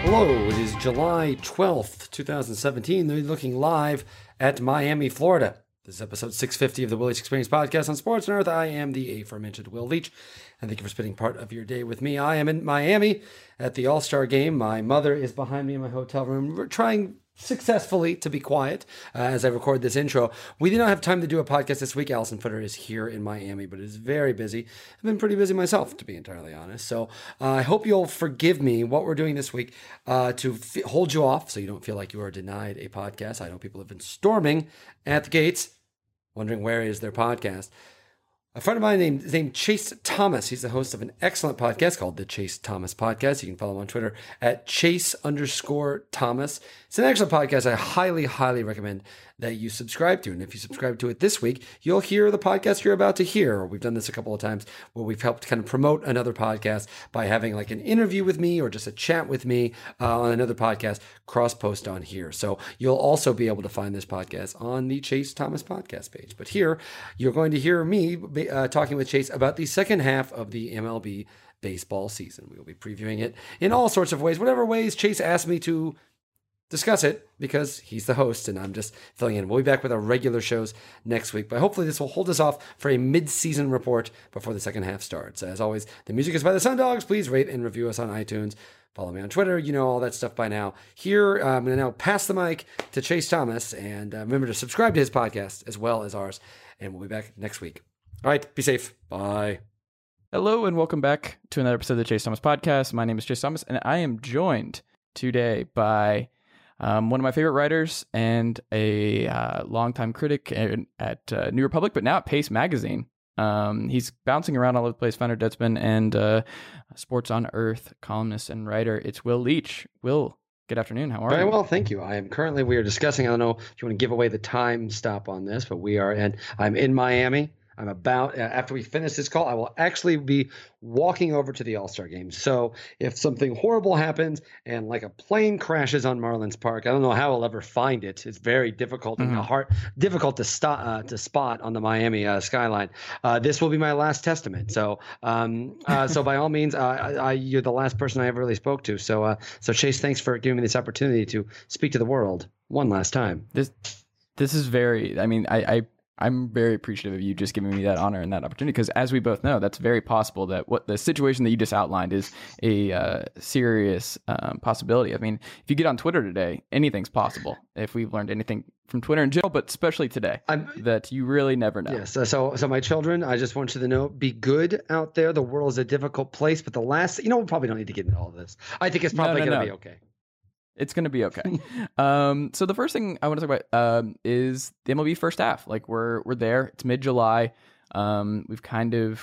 Hello, it is July 12th, 2017. They're looking live at Miami, Florida. This is episode 650 of the Will Leitch Experience podcast on Sports and Earth. I am the aforementioned Will Leitch, and thank you for spending part of your day with me. I am in Miami at the All-Star Game. My mother is behind me in my hotel room. We're trying successfully to be quiet as I record this intro. We did not have time to do a podcast this week. Allison Footer is here in Miami, but is very busy. I've been pretty busy myself, to be entirely honest. So I hope you'll forgive me what we're doing this week to hold you off so you don't feel like you are denied a podcast. I know people have been storming at the gates, wondering where is their podcast. A friend of mine named Chase Thomas. He's the host of an excellent podcast called The Chase Thomas Podcast. You can follow him on Twitter at Chase_Thomas. It's an excellent podcast. I highly, highly recommend that you subscribe to. And if you subscribe to it this week, you'll hear the podcast you're about to hear. We've done this a couple of times where we've helped kind of promote another podcast by having like an interview with me or just a chat with me on another podcast, cross-post on here. So you'll also be able to find this podcast on the Chase Thomas Podcast page. But here, you're going to hear me talking with Chase about the second half of the MLB baseball season. We will be previewing it in all sorts of ways, whatever ways Chase asked me to discuss it, because he's the host and I'm just filling in. We'll be back with our regular shows next week, but hopefully this will hold us off for a mid-season report before the second half starts. As always, the music is by the Sundogs. Please rate and review us on iTunes. Follow me on Twitter. You know all that stuff by now. Here, I'm going to now pass the mic to Chase Thomas, and remember to subscribe to his podcast as well as ours, and we'll be back next week. All right, be safe. Bye. Hello and welcome back to another episode of the Chase Thomas Podcast. My name is Chase Thomas, and I am joined today by one of my favorite writers and a longtime critic at New Republic, but now at Pace Magazine. He's bouncing around all over the place, Founder Deadspin, and Sports on Earth columnist and writer. It's Will Leitch. Will, good afternoon. How are you? Very well, thank you. We are discussing, I don't know if you want to give away the time stop on this, but I'm in Miami. I'm about, after we finish this call, I will actually be walking over to the All-Star Game. So if something horrible happens and like a plane crashes on Marlins Park, I don't know how I'll ever find it. It's very difficult and difficult to spot on the Miami skyline. This will be my last testament. So so by all means, you're the last person I ever really spoke to. So Chase, thanks for giving me this opportunity to speak to the world one last time. This is very, I mean, I'm very appreciative of you just giving me that honor and that opportunity, because as we both know, that's very possible that what the situation that you just outlined is a serious possibility. I mean, if you get on Twitter today, anything's possible. If we've learned anything from Twitter in general, but especially today, that you really never know. Yes. So my children, I just want you to know, be good out there. The world is a difficult place, but we probably don't need to get into all of this. I think it's probably going to be okay. It's going to be okay. So the first thing I want to talk about is the MLB first half. Like we're there. It's mid-July. We've kind of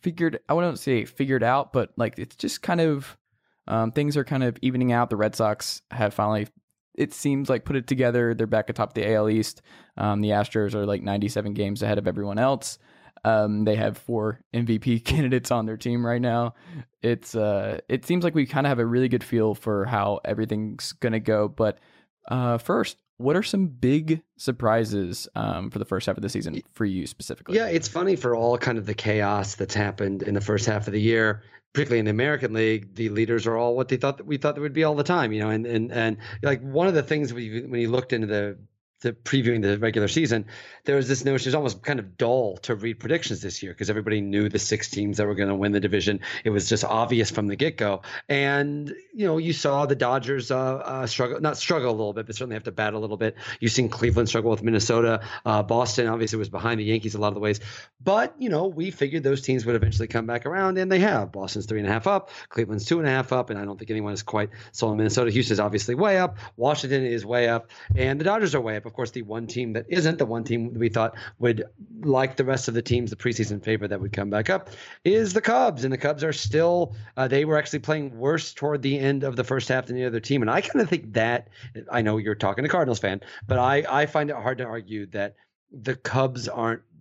I wouldn't say figured out, but like it's just kind of things are kind of evening out. The Red Sox have finally, it seems like, put it together. They're back atop the AL East. The Astros are like 97 games ahead of everyone else. They have 4 MVP candidates on their team right now. It seems like we kind of have a really good feel for how everything's going to go. But first, what are some big surprises for the first half of the season for you specifically? Yeah, it's funny, for all kind of the chaos that's happened in the first half of the year, particularly in the American League, the leaders are all what we thought they would be all the time, and like one of the things when you looked into the previewing the regular season, there was this notion, it was almost kind of dull to read predictions this year because everybody knew the 6 teams that were going to win the division. It was just obvious from the get-go. And, you saw the Dodgers struggle a little bit, but certainly have to battle a little bit. You've seen Cleveland struggle with Minnesota. Boston obviously was behind the Yankees a lot of the ways. But, we figured those teams would eventually come back around, and they have. Boston's 3.5 up, Cleveland's 2.5 up, and I don't think anyone is quite sold on Minnesota. Houston's obviously way up. Washington is way up, and the Dodgers are way up. Of course, the one team that isn't, the one team we thought would, like the rest of the teams, the preseason favorite that would come back up, is the Cubs. And the Cubs are still, they were actually playing worse toward the end of the first half than the other team. And I kind of think that, I know you're talking to Cardinals fan, but I find it hard to argue that the Cubs aren't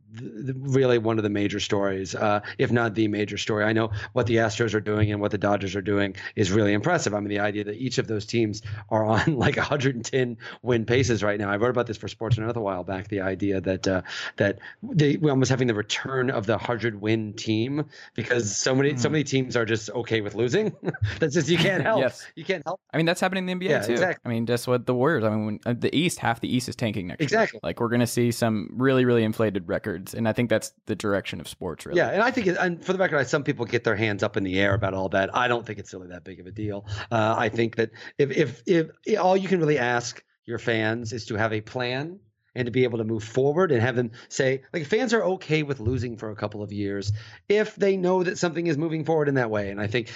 really one of the major stories, if not the major story. I know what the Astros are doing and what the Dodgers are doing is really impressive. I mean, the idea that each of those teams are on like 110 win paces right now. I wrote about this for Sports North a while back. The idea that we're almost having the return of the 100-win team because so many teams are just okay with losing. That's just you can't help. Yes. You can't help. I mean, that's happening in the NBA too. Exactly. I mean, just what the Warriors. I mean, when, the East, half the East is tanking next year. Like we're going to see some really, really inflated records, and I think that's the direction of sports, really. Yeah, and I think, and for the record, some people get their hands up in the air about all that. I don't think it's really that big of a deal. I think that if all you can really ask your fans is to have a plan and to be able to move forward and have them say, like, fans are okay with losing for a couple of years if they know that something is moving forward in that way. And I think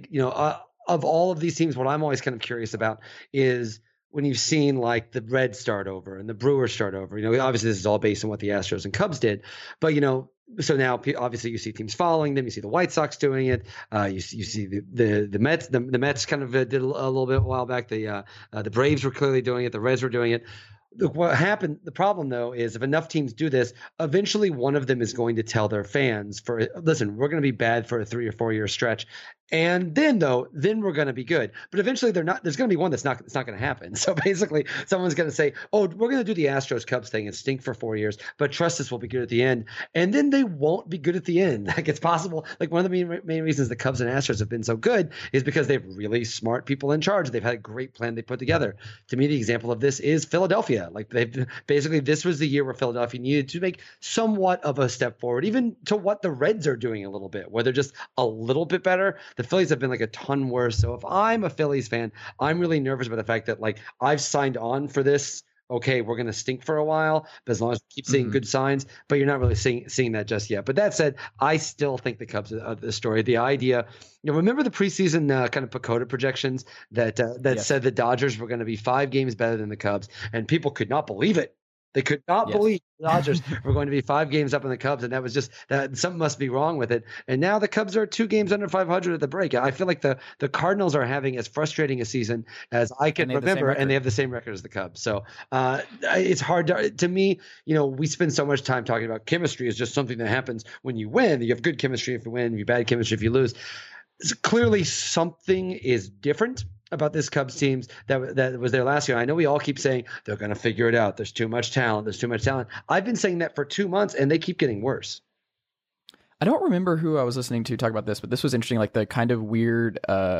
of all of these teams, what I'm always kind of curious about is when you've seen like the Reds start over and the Brewers start over. Obviously this is all based on what the Astros and Cubs did, but so now obviously you see teams following them. You see the White Sox doing it. You see the Mets. The Mets kind of did a little bit a while back. The Braves were clearly doing it. The Reds were doing it. What happened? The problem, though, is if enough teams do this, eventually one of them is going to tell their fans, listen, we're going to be bad for a 3 or 4 year stretch. And then we're going to be good. But eventually there's going to be one that's not going to happen. So basically someone's going to say, oh, we're going to do the Astros Cubs thing and stink for 4 years, but trust us, we'll be good at the end. And then they won't be good at the end. Like it's possible. Like one of the main reasons the Cubs and Astros have been so good is because they have really smart people in charge. They've had a great plan they put together. To me, the example of this is Philadelphia. Like this was the year where Philadelphia needed to make somewhat of a step forward, even to what the Reds are doing a little bit, where they're just a little bit better. The Phillies have been like a ton worse. So if I'm a Phillies fan, I'm really nervous about the fact that like I've signed on for this. Okay, we're going to stink for a while, but as long as we keep seeing good signs, but you're not really seeing that just yet. But that said, I still think the Cubs are the story. The idea, remember the preseason kind of PECOTA projections that said the Dodgers were going to be 5 games better than the Cubs, and people could not believe it. They could not believe the Dodgers were going to be 5 games up on the Cubs, and that was just that something must be wrong with it. And now the Cubs are 2 games under 500 at the break. I feel like the Cardinals are having as frustrating a season as I can remember, and they have the same record as the Cubs. So it's hard to me. We spend so much time talking about chemistry is just something that happens when you win. You have good chemistry if you win, you have bad chemistry if you lose. So clearly, something is different about this Cubs teams that was there last year. I know we all keep saying they're going to figure it out. There's too much talent. I've been saying that for 2 months, and they keep getting worse. I don't remember who I was listening to talk about this, but this was interesting. Like the kind of weird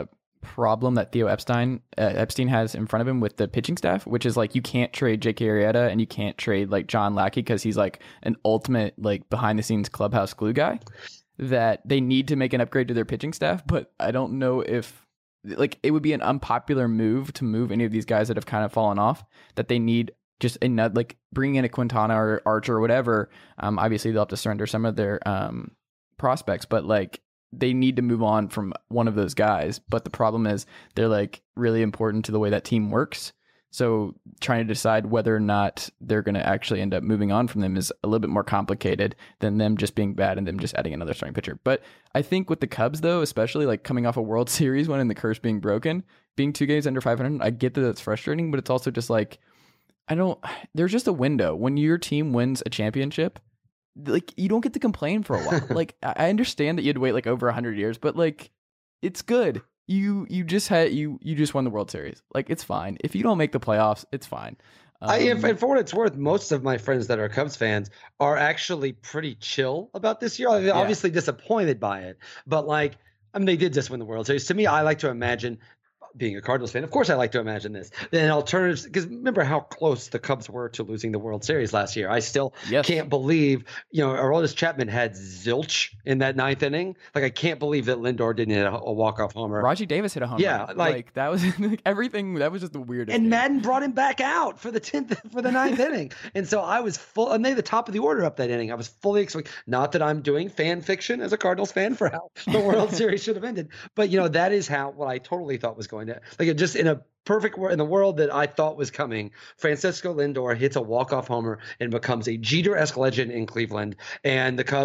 problem that Theo Epstein has in front of him with the pitching staff, which is like you can't trade J.K. Arrieta and you can't trade like John Lackey because he's like an ultimate like behind the scenes clubhouse glue guy. That they need to make an upgrade to their pitching staff, but I don't know if like it would be an unpopular move to move any of these guys that have kind of fallen off, that they need just another, like bringing in a Quintana or Archer or whatever. Obviously they'll have to surrender some of their prospects, but like they need to move on from one of those guys. But the problem is they're like really important to the way that team works. So trying to decide whether or not they're going to actually end up moving on from them is a little bit more complicated than them just being bad and them just adding another starting pitcher. But I think with the Cubs, though, especially like coming off a World Series one and the curse being broken, being 2 games under 500, I get that that's frustrating, but it's also just like, there's just a window when your team wins a championship. Like you don't get to complain for a while. Like I understand that you had to wait like over 100 years, but like it's good. You just won the World Series. Like it's fine. If you don't make the playoffs, it's fine. And for what it's worth, most of my friends that are Cubs fans are actually pretty chill about this year. They're obviously disappointed by it, but like, they did just win the World Series. To me, I like to imagine, being a Cardinals fan, of course I like to imagine this. Then alternatives, because remember how close the Cubs were to losing the World Series last year. I still can't believe, Aroldis Chapman had zilch in that 9th inning. Like I can't believe that Lindor didn't hit a walk-off homer. Raji Davis hit a homer. Yeah, like that was like, everything. That was just the weirdest. And Madden brought him back out for the 9th inning. And so I was and they the top of the order up that inning. I was fully expecting, not that I'm doing fan fiction as a Cardinals fan for how the World Series should have ended, but that is what I totally thought was going to, like, just in a perfect world, in the world that I thought was coming, Francisco Lindor hits a walk-off homer and becomes a Jeter-esque legend in Cleveland, and the Cubs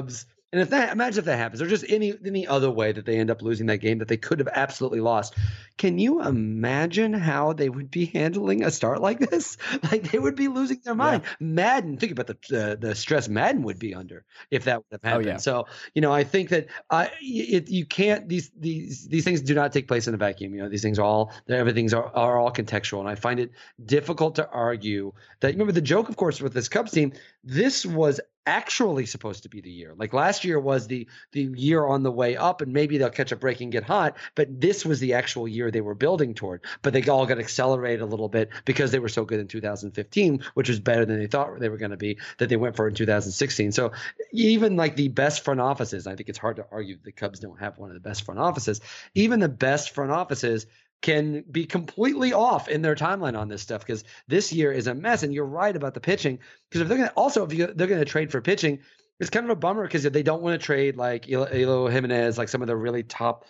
And imagine if that happens, or just any other way that they end up losing that game that they could have absolutely lost. Can you imagine how they would be handling a start like this? Like they would be losing their mind. Yeah. Madden, think about the stress Madden would be under if that would have happened. Oh, yeah. So I think that you can't. These things do not take place in a vacuum. These things everything's are all contextual, and I find it difficult to argue that. Remember the joke, of course, with this Cubs team. This was actually supposed to be the year. Like last year was the year on the way up, and maybe they'll catch a break and get hot. But this was the actual year they were building toward. But they all got accelerated a little bit because they were so good in 2015, which was better than they thought they were going to be, that they went for in 2016. So even like the best front offices, I think it's hard to argue the Cubs don't have one of the best front offices. Even the best front offices can be completely off in their timeline on this stuff, because this year is a mess. And you're right about the pitching, because if they're going to trade for pitching, it's kind of a bummer because they don't want to trade like Eloy Jimenez, like some of the really top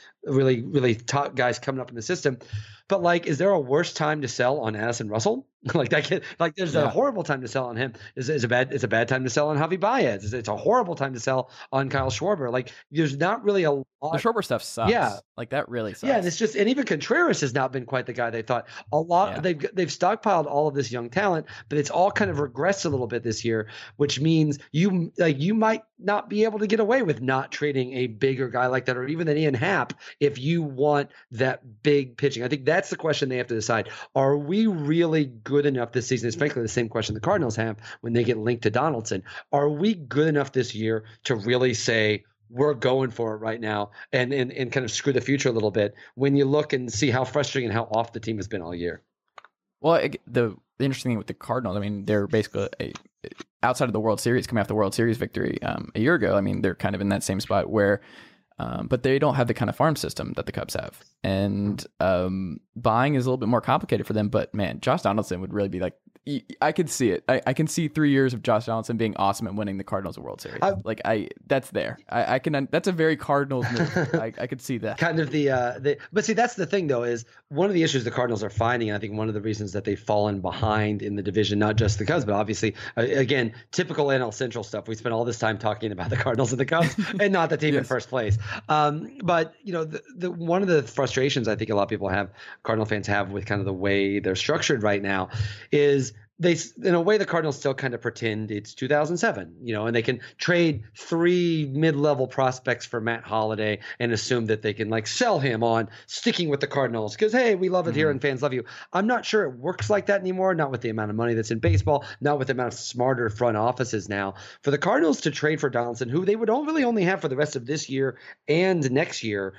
guys coming up in the system. But like, is there a worse time to sell on Addison Russell? There's a horrible time to sell on him. It's a bad time to sell on Javi Baez. It's a horrible time to sell on Kyle Schwarber. Like, there's not really a lot. The Schwarber stuff sucks. Yeah, like that really sucks. Yeah, and even Contreras has not been quite the guy they thought. A lot they've stockpiled all of this young talent, but it's all kind of regressed a little bit this year, which means you might not be able to get away with not trading a bigger guy like that, or even an Ian Happ, if you want that big pitching. I think that's the question they have to decide. Are we really good enough this season? It's frankly the same question the Cardinals have when they get linked to Donaldson. Are we good enough this year to really say we're going for it right now and kind of screw the future a little bit, when you look and see how frustrating and how off the team has been all year? Well, the interesting thing with the Cardinals, I mean, they're basically outside of the World Series, coming off the World Series victory a year ago. I mean, they're kind of in that same spot where, but they don't have the kind of farm system that the Cubs have. And buying is a little bit more complicated for them. But man, Josh Donaldson would really be like, I could see it. I can see 3 years of Josh Donaldson being awesome at winning the Cardinals a World Series. That's there. I can. That's a very Cardinals move. I could see that. Kind of but see, that's the thing though, is one of the issues the Cardinals are finding, and I think one of the reasons that they've fallen behind in the division, not just the Cubs, but obviously, again, typical NL Central stuff. We spent all this time talking about the Cardinals and the Cubs and not the team in first place. But the one of the frustrations I think a lot of people have, Cardinal fans have, with kind of the way they're structured right now is in a way, the Cardinals still kind of pretend it's 2007, and they can trade 3 mid-level prospects for Matt Holliday and assume that they can like sell him on sticking with the Cardinals because, hey, we love it here and fans love you. I'm not sure it works like that anymore, not with the amount of money that's in baseball, not with the amount of smarter front offices now. For the Cardinals to trade for Donaldson, who they would really only have for the rest of this year and next year,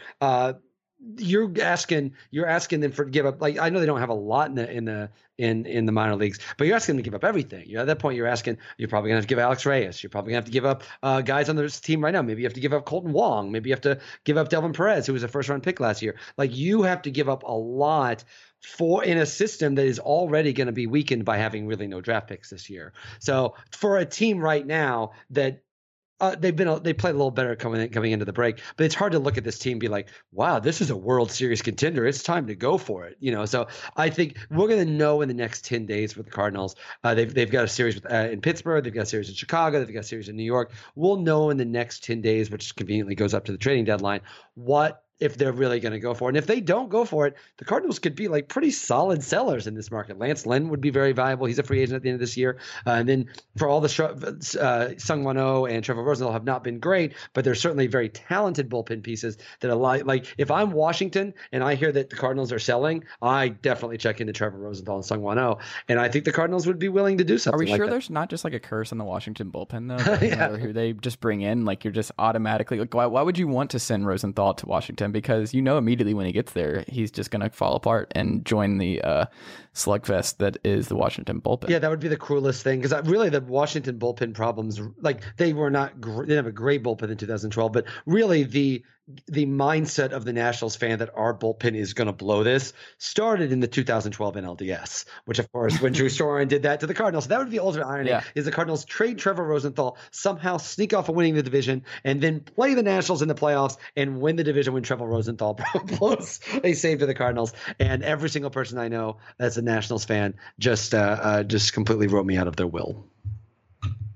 you're asking them to give up. Like, I know they don't have a lot in the minor leagues, but you're asking them to give up everything. At that point, you're probably gonna have to give Alex Reyes. You're probably gonna have to give up guys on this team right now. Maybe you have to give up Colton Wong. Maybe you have to give up Delvin Perez, who was a first-round pick last year. Like, you have to give up a lot in a system that is already going to be weakened by having really no draft picks this year. So for a team right now that they played a little better coming into the break, but it's hard to look at this team and be like, wow, this is a World Series contender. It's time to go for it. So I think we're going to know in the next 10 days with the Cardinals. They've got a series in Pittsburgh. They've got a series in Chicago. They've got a series in New York. We'll know in the next 10 days, which conveniently goes up to the trading deadline, if they're really going to go for it. And if they don't go for it, the Cardinals could be like pretty solid sellers in this market. Lance Lynn would be very valuable. He's a free agent at the end of this year. And then for all the Sungwon Oh and Trevor Rosenthal have not been great, but they're certainly very talented bullpen pieces that like if I'm Washington and I hear that the Cardinals are selling, I definitely check into Trevor Rosenthal and Sungwon Oh. And I think the Cardinals would be willing to do something. Are we like sure that. There's not just like a curse on the Washington bullpen though? No matter who they just bring in, like you're just automatically like, why would you want to send Rosenthal to Washington? Because immediately when he gets there, he's just going to fall apart and join the slugfest that is the Washington bullpen. Yeah, that would be the cruelest thing, because really the Washington bullpen problems, like they didn't have a great bullpen in 2012, but really the mindset of the Nationals fan that our bullpen is going to blow this started in the 2012 NLDS, which of course when Drew Storen did that to the Cardinals. So that would be the ultimate irony, is the Cardinals trade Trevor Rosenthal, somehow sneak off of winning the division, and then play the Nationals in the playoffs and win the division when Trevor Rosenthal blows a save to the Cardinals. And every single person I know that's a Nationals fan just completely wrote me out of their will.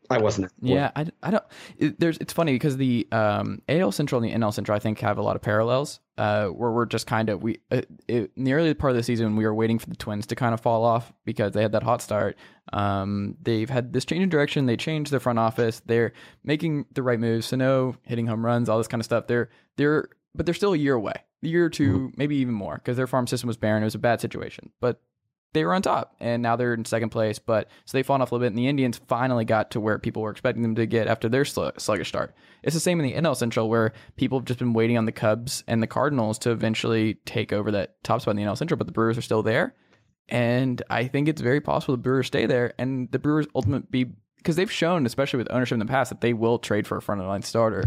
I wasn't. Yeah, I don't. It's funny because the AL Central and the NL Central I think have a lot of parallels. Where we're just kind of in the early part of the season we were waiting for the Twins to kind of fall off because they had that hot start. They've had this change in direction. They changed their front office. They're making the right moves. Sano hitting home runs, all this kind of stuff. But they're still a year away, a year or two, maybe even more, because their farm system was barren. It was a bad situation, but they were on top, and now they're in second place. But so they've fallen off a little bit, and the Indians finally got to where people were expecting them to get after their sluggish start. It's the same in the NL Central, where people have just been waiting on the Cubs and the Cardinals to eventually take over that top spot in the NL Central, but the Brewers are still there, and I think it's very possible the Brewers stay there, and the Brewers ultimately because they've shown, especially with ownership in the past, that they will trade for a front of the line starter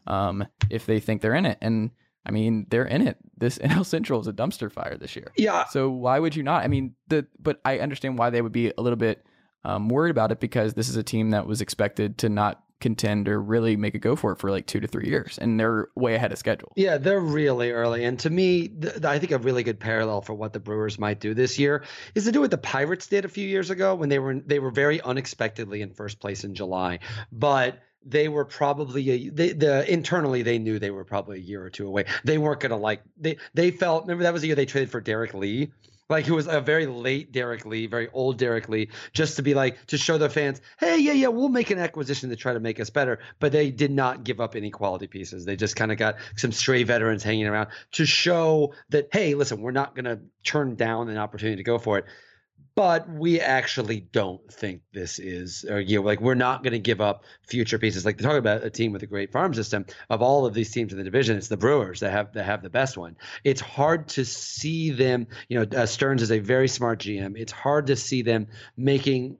if they think they're in it. And I mean, they're in it. This NL Central is a dumpster fire this year. Yeah. So why would you not? I mean, but I understand why they would be a little bit worried about it, because this is a team that was expected to not contend or really make a go for it for like 2 to 3 years, and they're way ahead of schedule. Yeah, they're really early. And to me, I think a really good parallel for what the Brewers might do this year is to do what the Pirates did a few years ago when they were very unexpectedly in first place in July, but they were probably internally they knew they were probably a year or two away. They weren't gonna they felt, remember that was the year they traded for Derek Lee, like who was a very late Derek Lee, very old Derek Lee, just to be like to show their fans, hey, yeah, we'll make an acquisition to try to make us better. But they did not give up any quality pieces. They just kind of got some stray veterans hanging around to show that, hey, listen, we're not gonna turn down an opportunity to go for it. But we actually don't think this is, like we're not going to give up future pieces. Like, they're talking about a team with a great farm system. Of all of these teams in the division, it's the Brewers that have the best one. It's hard to see them. Stearns is a very smart GM. It's hard to see them making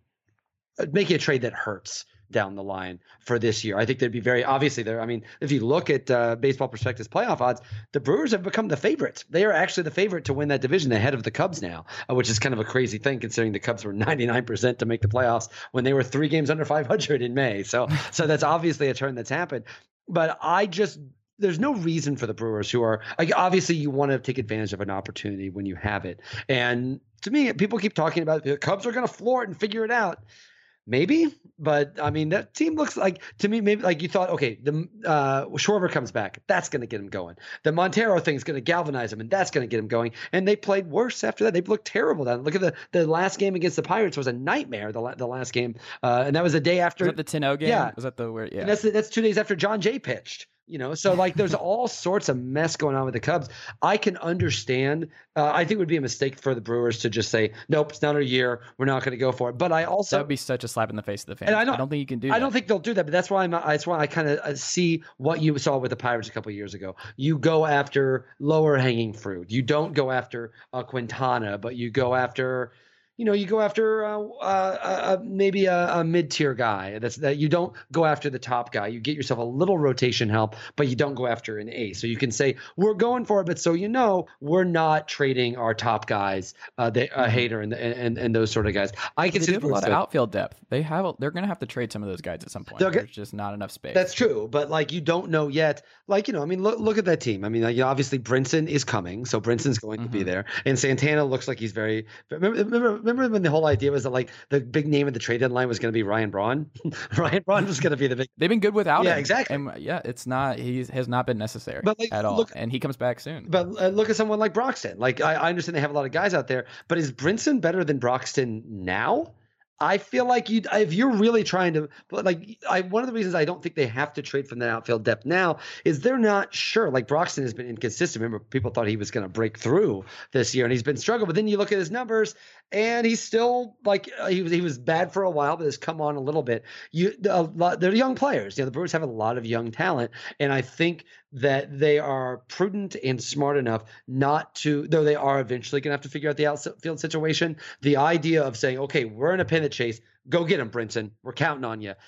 a trade that hurts down the line for this year. I think they'd be very obviously there. I mean, if you look at Baseball Prospectus playoff odds, the Brewers have become the favorites. They are actually the favorite to win that division ahead of the Cubs now, which is kind of a crazy thing considering the Cubs were 99% to make the playoffs when they were 3 games under 500 in May. So that's obviously a turn that's happened. But there's no reason for the Brewers, who are like, obviously you want to take advantage of an opportunity when you have it. And to me, people keep talking about the Cubs are going to floor it and figure it out. Maybe, but I mean, that team looks like, to me, maybe like you thought, okay, the Schwarber comes back, that's going to get him going. The Montero thing is going to galvanize him, and that's going to get him going. And they played worse after that. They looked terrible. Look at the last game against the Pirates was a nightmare. The last game, and that was the day after. Was that the 10-0 game? Yeah, was that the where? Yeah, and that's 2 days after John Jay pitched. So like there's all sorts of mess going on with the Cubs. I can understand. I think it would be a mistake for the Brewers to just say, nope, it's not our year. We're not going to go for it. But I also, that would be such a slap in the face of the fans. And I don't think you can do that. I don't think they'll do that. But that's why I kind of see what you saw with the Pirates a couple of years ago. You go after lower hanging fruit. You don't go after Quintana, but you go after. You go after maybe a mid-tier guy. That you don't go after the top guy. You get yourself a little rotation help, but you don't go after an ace. So you can say we're going for it, but we're not trading our top guys, Hader and those sort of guys. I can see a lot of outfield depth. They're going to have to trade some of those guys at some point. There's just not enough space. That's true, but like you don't know yet. Like I mean, look at that team. I mean, obviously Brinson is coming, so Brinson's going to be there, and Santana looks like he's very. Remember when the whole idea was that like the big name of the trade deadline was going to be Ryan Braun? Ryan Braun was going to be the big. They've been good without him. Yeah, exactly. And it's not. He has not been necessary at all. And he comes back soon. But look at someone like Broxton. Like I understand they have a lot of guys out there, but is Brinson better than Broxton now? I feel like if you're really trying to, one of the reasons I don't think they have to trade from that outfield depth now is they're not sure. Like Broxton has been inconsistent. Remember, people thought he was going to break through this year, and he's been struggling. But then you look at his numbers, and he's still like he was bad for a while, but has come on a little bit. They're young players. The Brewers have a lot of young talent, and I think that they are prudent and smart enough not to, though they are eventually going to have to figure out the outfield situation. The idea of saying, okay, we're in a pennant chase, go get him, Brinson. We're counting on you.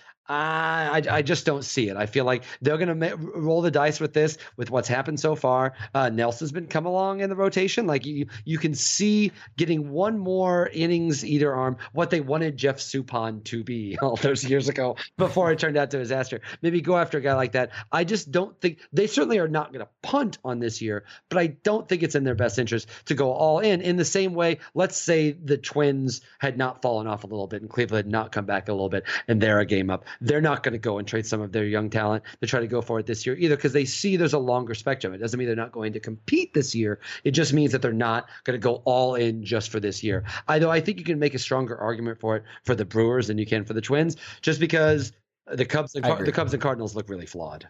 I just don't see it. I feel like they're going to roll the dice with this, with what's happened so far. Nelson's been come along in the rotation. Like you can see getting one more innings either arm, what they wanted Jeff Suppan to be all those years ago before it turned out to a disaster. Maybe go after a guy like that. I just don't think they certainly are not going to punt on this year, but I don't think it's in their best interest to go all in the same way. Let's say the Twins had not fallen off a little bit and Cleveland had not come back a little bit and they're a game up. they're not going to go and trade some of their young talent to try to go for it this year either, because they see there's a longer spectrum. It doesn't mean they're not going to compete this year. It just means that they're not going to go all in just for this year. I think you can make a stronger argument for it for the Brewers than you can for the Twins, just because the Cubs and Cardinals look really flawed.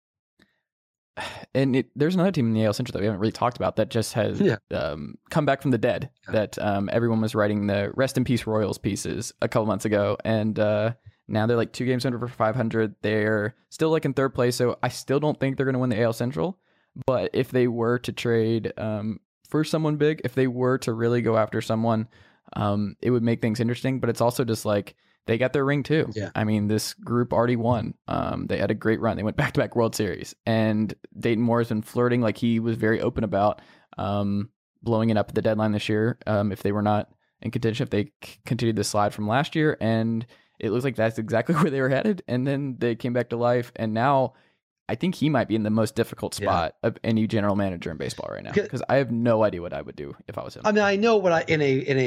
And there's another team in the AL Central that we haven't really talked about that just has come back from the dead. That everyone was writing the rest in peace Royals pieces a couple months ago, and now they're like 2 games under for 500. They're still like in third place, so I still don't think they're going to win the AL Central. But if they were to trade for someone big, if they were to really go after someone, it would make things interesting. But it's also just like, they got their ring too. Yeah. I mean, this group already won. They had a great run. They went back-to-back World Series. And Dayton Moore has been flirting, like he was very open about blowing it up at the deadline this year if they were not in contention, if they continued the slide from last year. And it looks like that's exactly where they were headed. And then they came back to life. And now I think he might be in the most difficult spot of any general manager in baseball right now, because I have no idea what I would do if I was him. I mean, I know what in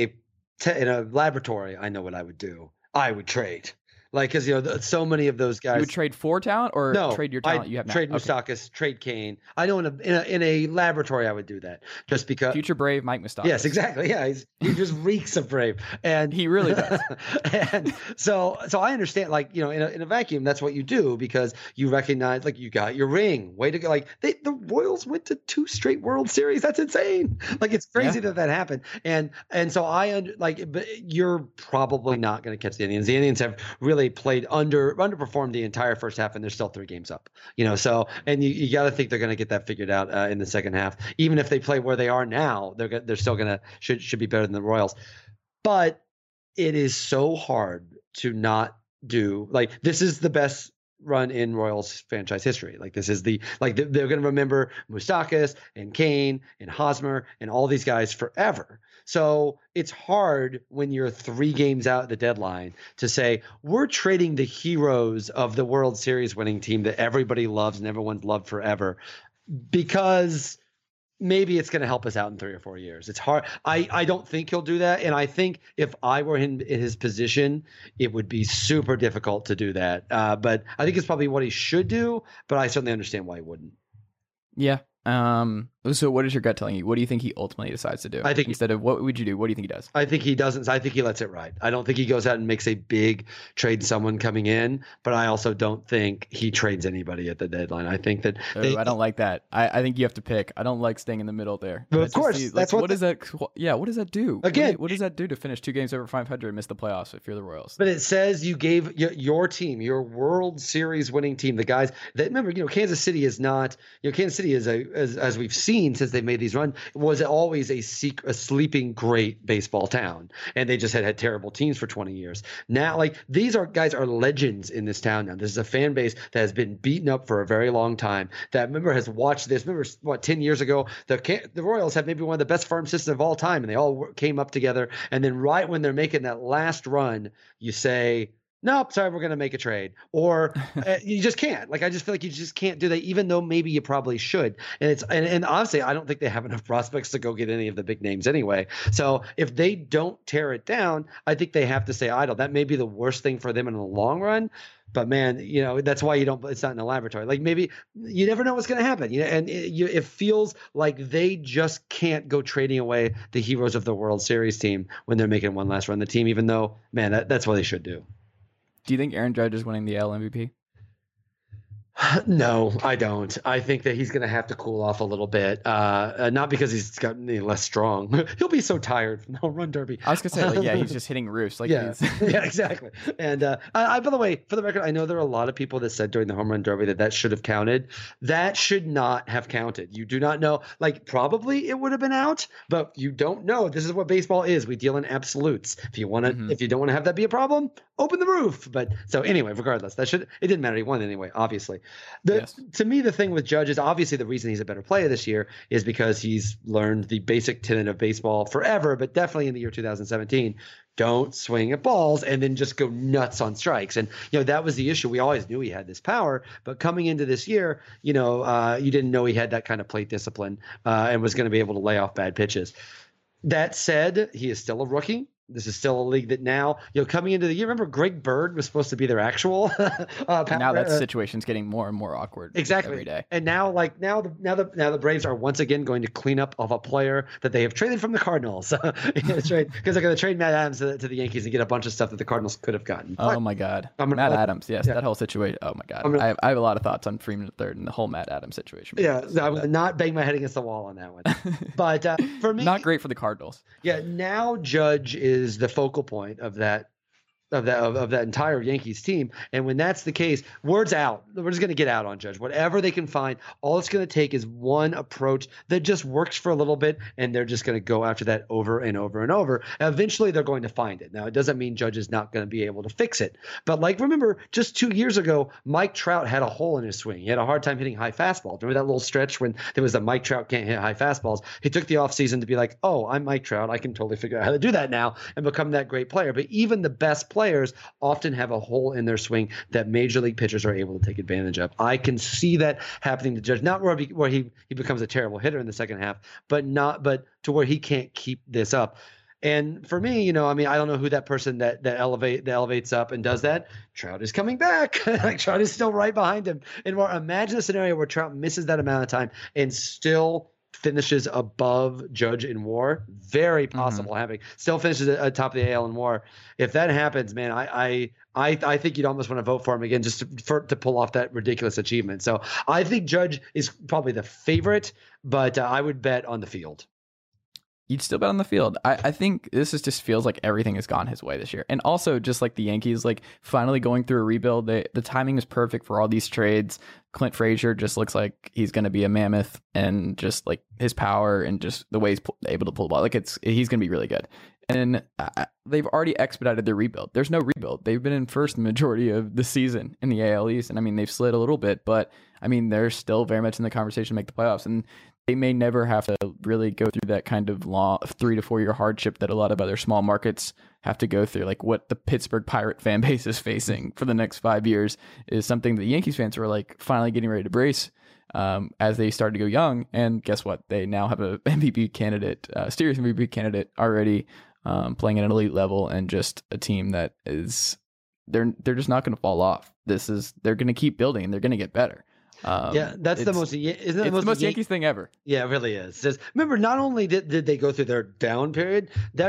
a laboratory, I know what I would do. I would trade. Like, because, so many of those guys. You would trade for talent or trade your talent you have now? Trade Moustakas, trade Kane. I know in a laboratory I would do that, just because. Future Brave Mike Moustakas. Yes, exactly. Yeah, he just reeks of Brave, and he really does. And so I understand, like, in a vacuum, that's what you do, because you recognize, like, you got your ring. Way to go! Like, the Royals went to 2 straight World Series. That's insane. Like, it's crazy that happened. And so but you're probably not going to catch the Indians. The Indians have really played underperformed the entire first half, and they're still 3 games up. So, and you got to think they're going to get that figured out in the second half. Even if they play where they are now, they're still should be better than the Royals. But it is so hard to not do, like, this is the best run in Royals franchise history. Like, this is they're going to remember Moustakas and Kane and Hosmer and all these guys forever. So it's hard when you're 3 games out at the deadline to say, we're trading the heroes of the World Series winning team that everybody loves and everyone's loved forever, because maybe it's going to help us out in 3 or 4 years. It's hard. I don't think he'll do that. And I think if I were in his position, it would be super difficult to do that. But I think it's probably what he should do, but I certainly understand why he wouldn't. Yeah. So what is your gut telling you? What do you think he ultimately decides to do? I think instead of what would you do? What do you think he does? I think he doesn't. I think he lets it ride. I don't think he goes out and makes a big trade someone coming in, but I also don't think he trades anybody at the deadline. I think that I don't like that. I think you have to pick. I don't like staying in the middle there. But of course, that's what does that? Yeah, what does that do? Again, what does that do to finish 2 games over 500 and miss the playoffs if you're the Royals? But it says you gave your team, your World Series winning team, the guys that, remember, Kansas City is not. Kansas City is as we've seen since they've made these runs, was always a sleeping great baseball town, and they just had terrible teams for 20 years. Now, like, these guys are legends in this town now. This is a fan base that has been beaten up for a very long time. That, remember, has watched this. Remember, 10 years ago, the Royals had maybe one of the best farm systems of all time, and they all came up together. And then right when they're making that last run, you say, nope, sorry, we're going to make a trade. Or you just can't. Like, I just feel like you just can't do that, even though maybe you probably should. And honestly, I don't think they have enough prospects to go get any of the big names anyway. So if they don't tear it down, I think they have to stay idle. That may be the worst thing for them in the long run. But man, that's why it's not in a laboratory. Like, maybe you never know what's going to happen. And it feels like they just can't go trading away the heroes of the World Series team when they're making one last run the team, even though, man, that's what they should do. Do you think Aaron Judge is winning the AL MVP? No, I don't. I think that he's going to have to cool off a little bit. Not because he's gotten any less strong. He'll be so tired from the home run derby. I was going to say, he's just hitting roofs. Yeah, exactly. And by the way, for the record, I know there are a lot of people that said during the home run derby that should have counted. That should not have counted. You do not know. Like, probably it would have been out, but you don't know. This is what baseball is. We deal in absolutes. If you want to, if you don't want to have that be a problem, open the roof. But so anyway, regardless, it didn't matter. He won anyway, obviously. To me, the thing with Judge is, obviously the reason he's a better player this year is because he's learned the basic tenet of baseball forever, but definitely in the year 2017, don't swing at balls and then just go nuts on strikes. And, that was the issue. We always knew he had this power, but coming into this year, you didn't know he had that kind of plate discipline and was going to be able to lay off bad pitches. That said, he is still a rookie. This is still a league that now, coming into the year, remember Greg Bird was supposed to be their actual now that situation's getting more and more awkward exactly every day. And now the Braves are once again going to clean up of a player that they have traded from the Cardinals. That's right, because they're going to trade Matt Adams to the Yankees and get a bunch of stuff that the Cardinals could have gotten. Oh my God, Matt Adams, yes, that whole situation. Oh my God, I have a lot of thoughts on Freeman III and the whole Matt Adams situation. Yeah, I'm going to not bang my head against the wall on that one. But for me, not great for the Cardinals. Yeah, now Judge is the focal point of that entire Yankees team. And when that's the case, word's out. We're just going to get out on Judge. Whatever they can find, all it's going to take is one approach that just works for a little bit, and they're just going to go after that over and over and over. And eventually, they're going to find it. Now, it doesn't mean Judge is not going to be able to fix it. But remember, just 2 years ago, Mike Trout had a hole in his swing. He had a hard time hitting high fastballs. Remember that little stretch when there was a Mike Trout can't hit high fastballs? He took the offseason to be like, oh, I'm Mike Trout. I can totally figure out how to do that now and become that great player. But even the best players often have a hole in their swing that major league pitchers are able to take advantage of. I can see that happening to Judge, not where he becomes a terrible hitter in the second half, but to where he can't keep this up. And for me, I don't know who that person that elevates up and does that. Trout is coming back. Trout is still right behind him. And imagine a scenario where Trout misses that amount of time and still finishes above Judge in WAR. Very possible happening. Still finishes at top of the AL in WAR. If that happens, man, I think you'd almost want to vote for him again just to pull off that ridiculous achievement. So I think Judge is probably the favorite, but I would bet on the field. You'd still bet on the field. I think this just feels like everything has gone his way this year. And also just like the Yankees, finally going through a rebuild, the timing is perfect for all these trades. Clint Frazier just looks like he's going to be a mammoth, and just his power and just the way he's able to pull the ball. He's going to be really good. And they've already expedited their rebuild. There's no rebuild. They've been in first the majority of the season in the AL East. And they've slid a little bit, but they're still very much in the conversation to make the playoffs. And they may never have to really go through that kind of 3 to 4 year hardship that a lot of other small markets have to go through. What the Pittsburgh Pirate fan base is facing for the next 5 years is something that the Yankees fans were finally getting ready to brace as they started to go young. And guess what? They now have a MVP candidate, serious MVP candidate already playing at an elite level, and just a team that is they're just not going to fall off. They're going to keep building, and they're going to get better. That's the most Yankees thing ever. Yeah, it really is. Remember, not only did they go through their down period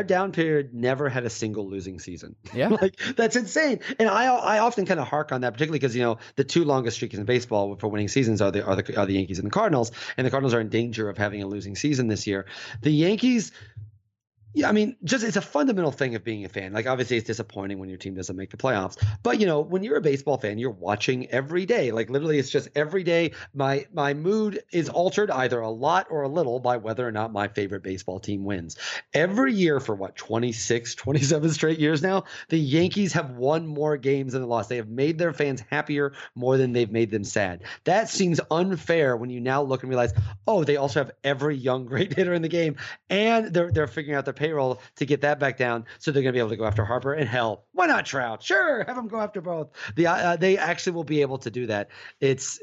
never had a single losing season. Yeah. That's insane. And I often kind of hark on that, particularly because, the two longest streaks in baseball for winning seasons are the Yankees and the Cardinals. And the Cardinals are in danger of having a losing season this year. The Yankees, yeah, it's a fundamental thing of being a fan. Obviously, it's disappointing when your team doesn't make the playoffs. But, when you're a baseball fan, you're watching every day. Literally, it's just every day. My mood is altered either a lot or a little by whether or not my favorite baseball team wins. Every year for 26, 27 straight years now, the Yankees have won more games than they lost. They have made their fans happier more than they've made them sad. That seems unfair when you now look and realize, oh, they also have every young great hitter in the game, and they're figuring out their payroll to get that back down, so they're going to be able to go after Harper, and hell, why not Trout? Sure, have them go after both. They actually will be able to do that. It's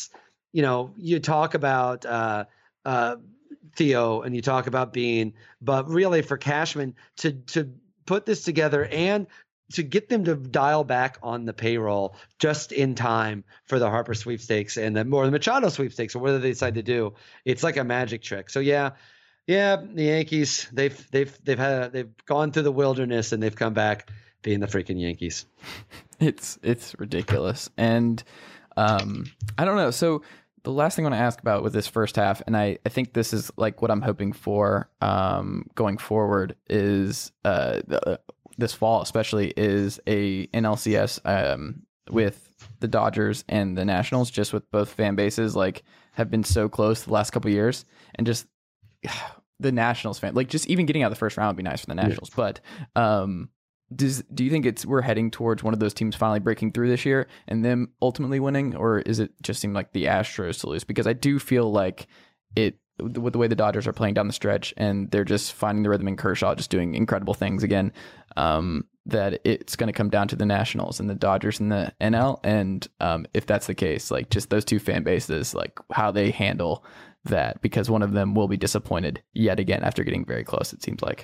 you talk about Theo and you talk about Bean, but really for Cashman to put this together and to get them to dial back on the payroll just in time for the Harper sweepstakes and the Machado sweepstakes, or whatever they decide to do, it's like a magic trick. So yeah, the Yankees, they've gone through the wilderness and they've come back being the freaking Yankees. It's ridiculous. And I don't know. So the last thing I want to ask about with this first half, and I think this is what I'm hoping for going forward, is this fall especially, is a NLCS with the Dodgers and the Nationals, just with both fan bases have been so close the last couple of years, and just the Nationals fan, just even getting out of the first round would be nice for the Nationals. Yeah. But do you think we're heading towards one of those teams finally breaking through this year and them ultimately winning, or is it just seem like the Astros to lose? Because I do feel like it, with the way the Dodgers are playing down the stretch and they're just finding the rhythm, in Kershaw just doing incredible things again, that it's going to come down to the Nationals and the Dodgers and the NL. And if that's the case, just those two fan bases, how they handle that, because one of them will be disappointed yet again after getting very close, it seems like.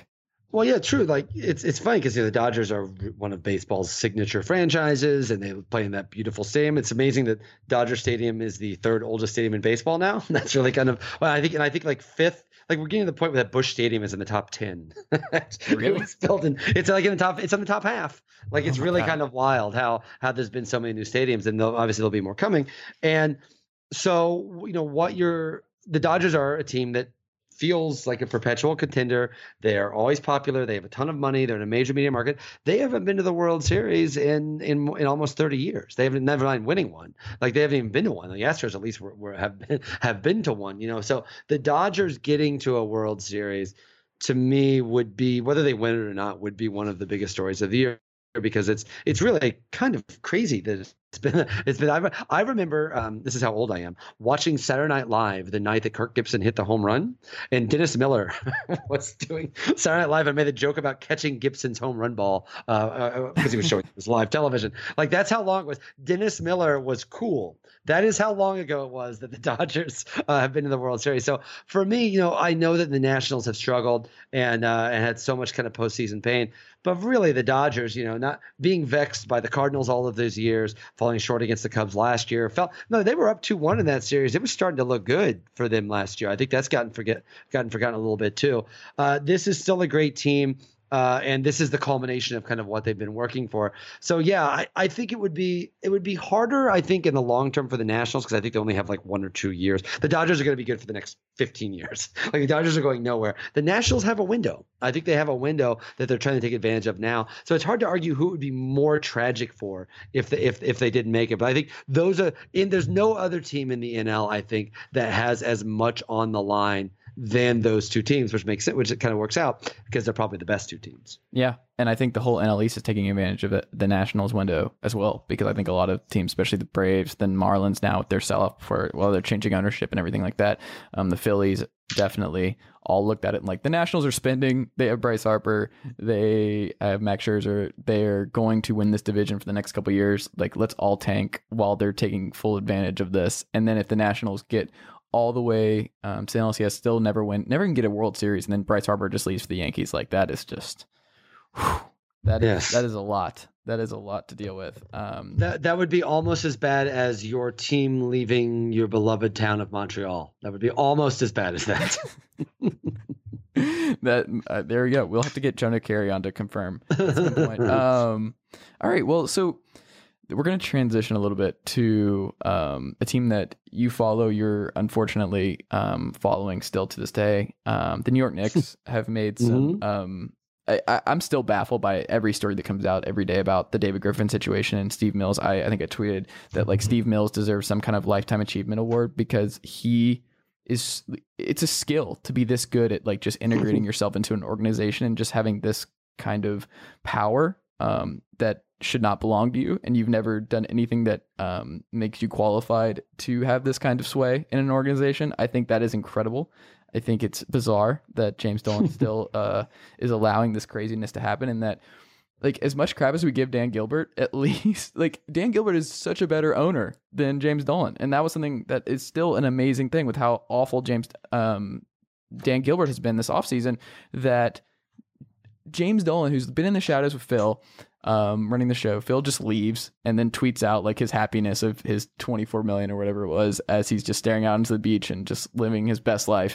Well, yeah, true. Like it's funny because the Dodgers are one of baseball's signature franchises, and they play in that beautiful stadium. It's amazing that Dodger Stadium is the third oldest stadium in baseball now. That's really kind of well, I think like fifth. Like we're getting to the point where that Busch Stadium is in the top 10. Really? It was built in. It's like in the top. It's on the top half. Like it's Oh my really God. kind of wild how there's been so many new stadiums, and obviously there'll be more coming. And so the Dodgers are a team that feels like a perpetual contender. They are always popular. They have a ton of money. They're in a major media market. They haven't been to the World Series in almost 30 years. They haven't never mind winning one. Like they haven't even been to one. The Astros at least have been to one. So the Dodgers getting to a World Series to me would be, whether they win it or not, would be one of the biggest stories of the year, because it's really kind of crazy that I remember this is how old I am, watching Saturday Night Live the night that Kirk Gibson hit the home run, and Dennis Miller was doing Saturday Night Live and made a joke about catching Gibson's home run ball because he was showing his live television. Like that's how long it was. Dennis Miller was cool. That is how long ago it was that the Dodgers have been in the World Series. So for me, I know that the Nationals have struggled and had so much kind of postseason pain. But really, the Dodgers, not being vexed by the Cardinals all of those years, falling short against the Cubs last year, they were up 2-1 in that series. It was starting to look good for them last year. I think that's gotten forgotten a little bit too. This is still a great team. And this is the culmination of kind of what they've been working for. So yeah, I think it would be harder, I think, in the long term for the Nationals, because I think they only have like 1 or 2 years. The Dodgers are going to be good for the next 15 years. Like the Dodgers are going nowhere. The Nationals have a window. I think they have a window that they're trying to take advantage of now. So it's hard to argue who it would be more tragic for if they didn't make it. But I think there's no other team in the NL, I think, that has as much on the line than those two teams, which makes it, which it kind of works out because they're probably the best two teams. Yeah, and I think the whole NL East is taking advantage of the Nationals window as well, because I think a lot of teams, especially the Braves, then Marlins now with their sell-off they're changing ownership and everything like that. The Phillies definitely all looked at it and like, the Nationals are spending. They have Bryce Harper. They have Max Scherzer. They're going to win this division for the next couple of years. Like, let's all tank while they're taking full advantage of this. And then if the Nationals get all the way to NLCS, still never can get a World Series, and then Bryce Harper just leaves for the Yankees. Like, that is just that is a lot. That is a lot to deal with. That would be almost as bad as your team leaving your beloved town of Montreal. That would be almost as bad as that. There we go. We'll have to get Jonah Carey on to confirm at some point. All right. Well, so we're going to transition a little bit to a team that you follow. You're unfortunately following still to this day. The New York Knicks have made some. I'm still baffled by every story that comes out every day about the David Griffin situation and Steve Mills. I think I tweeted that like Steve Mills deserves some kind of lifetime achievement award, because it's a skill to be this good at like just integrating yourself into an organization and just having this kind of power that should not belong to you, and you've never done anything that makes you qualified to have this kind of sway in an organization. I think that is incredible. I think it's bizarre that James Dolan still is allowing this craziness to happen, and that, like, as much crap as we give Dan Gilbert, at least like Dan Gilbert is such a better owner than James Dolan, and that was something that is still an amazing thing with how awful Dan Gilbert has been this offseason, that James Dolan, who's been in the shadows with Phil, running the show, Phil just leaves and then tweets out like his happiness of his 24 million or whatever it was, as he's just staring out into the beach and just living his best life.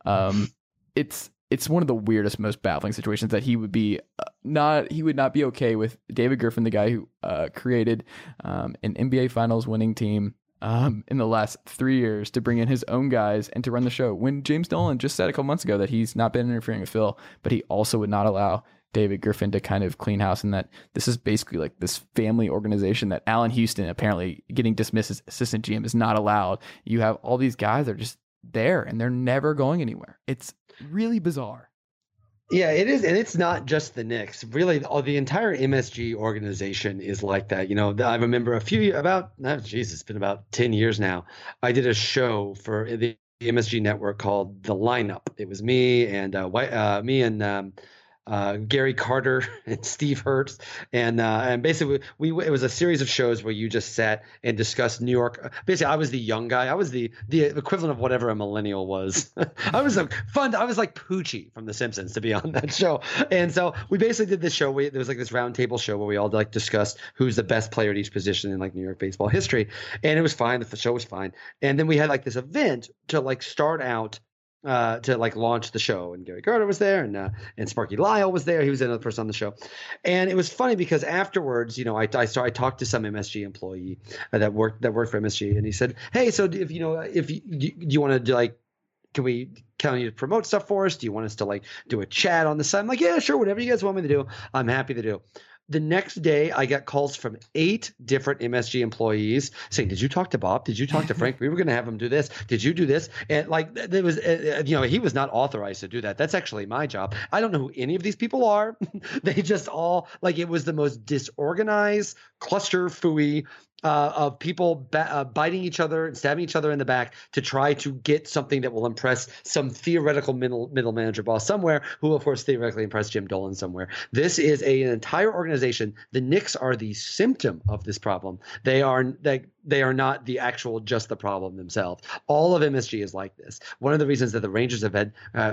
It's one of the weirdest, most baffling situations that he would not be okay with David Griffin, the guy who created an NBA Finals winning team in the last 3 years, to bring in his own guys and to run the show, when James Dolan just said a couple months ago that he's not been interfering with Phil, but he also would not allow David Griffin to kind of clean house, and that this is basically like this family organization, that Allen Houston apparently getting dismissed as assistant GM is not allowed. You have all these guys that are just there and they're never going anywhere. It's really bizarre. Yeah, it is. And it's not just the Knicks. Really, the entire MSG organization is like that. I remember it's been about 10 years now. I did a show for the MSG network called The Lineup. It was me and Gary Carter and Steve Hertz, and basically it was a series of shows where you just sat and discussed New York. Basically, I was the young guy. I was the equivalent of whatever a millennial was. I was I was like Poochie from The Simpsons to be on that show. And so we basically did this show. There was like this round table show where we all like discussed who's the best player at each position in like New York baseball history, and it was fine. The show was fine, and then we had like this event to like start out. To like launch the show, and Gary Carter was there, and Sparky Lyle was there. He was another person on the show, and it was funny because afterwards, you know, I talked to some MSG employee that worked for MSG, and he said, "Hey, so if you want to do like, can we count you to promote stuff for us? Do you want us to like do a chat on the side?" I'm like, "Yeah, sure, whatever you guys want me to do, I'm happy to do." The next day, I got calls from 8 different MSG employees saying, "Did you talk to Bob? Did you talk to Frank? We were going to have him do this. Did you do this?" And like, there was, he was not authorized to do that. That's actually my job. I don't know who any of these people are. They just all like, it was the most disorganized cluster fooey of people biting each other and stabbing each other in the back to try to get something that will impress some theoretical middle manager boss somewhere, who of course theoretically impressed Jim Dolan somewhere. This is an entire organization. The Knicks are the symptom of this problem. They are not the actual just the problem themselves. All of MSG is like this. One of the reasons that the Rangers have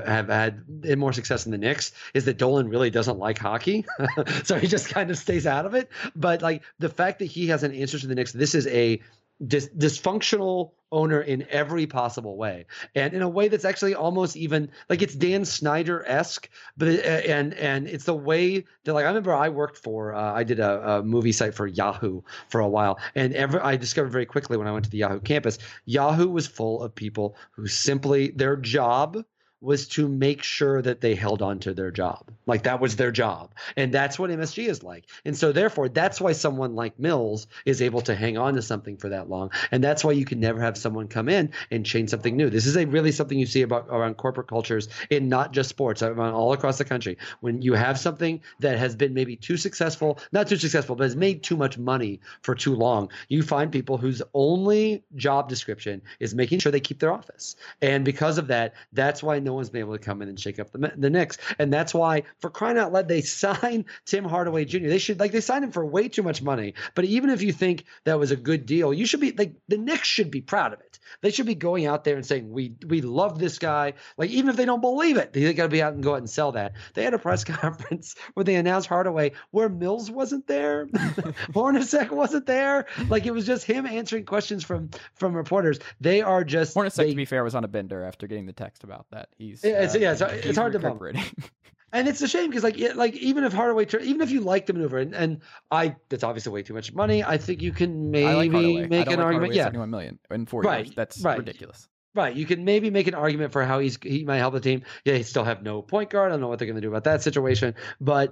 had more success than the Knicks is that Dolan really doesn't like hockey, so he just kind of stays out of it. But like the fact that he has an interest in the Knicks, this is a dysfunctional owner in every possible way, and in a way that's actually almost even like it's Dan Snyder-esque, but and it's the way that, like, I remember I worked for I did a movie site for Yahoo for a while, and I discovered very quickly when I went to the Yahoo campus, Yahoo was full of people who simply their job was to make sure that they held on to their job. Like that was their job. And that's what MSG is like. And so therefore, that's why someone like Mills is able to hang on to something for that long. And that's why you can never have someone come in and change something new. This is really something you see around corporate cultures in not just sports, around all across the country. When you have something that has been maybe not too successful, but has made too much money for too long, you find people whose only job description is making sure they keep their office. And because of that, that's why no one's been able to come in and shake up the Knicks. And that's why, for crying out loud, they signed Tim Hardaway Jr. They signed him for way too much money. But even if you think that was a good deal, you should be like, the Knicks should be proud of it. They should be going out there and saying, we love this guy. Like, even if they don't believe it, they got to be out and go out and sell that. They had a press conference where they announced Hardaway where Mills wasn't there. Hornacek wasn't there. Like, it was just him answering questions from reporters. They are just Hornacek, to be fair, was on a bender after getting the text about that. It's hard to bump. And it's a shame because like even if Hardaway, even if you like the maneuver, and that's obviously way too much money. I think you can maybe make an argument. Yeah, $71 million in 4 years. That's ridiculous. Right. You can maybe make an argument for how he might help the team. Yeah, he still have no point guard. I don't know what they're going to do about that situation. But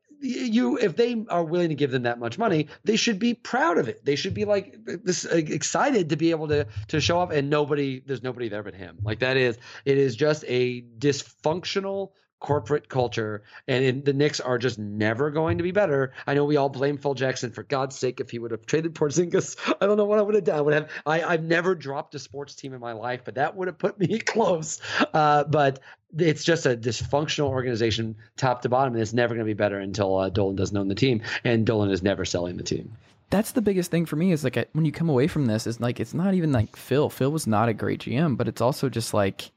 if they are willing to give them that much money, they should be proud of it. They should be like this excited to be able to show up. And there's nobody there but him. Like it is just a dysfunctional corporate culture, and the Knicks are just never going to be better. I know we all blame Phil Jackson. For God's sake, if he would have traded Porzingis, I don't know what I would have done. I've never dropped a sports team in my life, but that would have put me close. But it's just a dysfunctional organization, top to bottom, and it's never going to be better until Dolan doesn't own the team, and Dolan is never selling the team. That's the biggest thing for me is like when you come away from this, is like it's not even like Phil. Phil was not a great GM, but it's also just like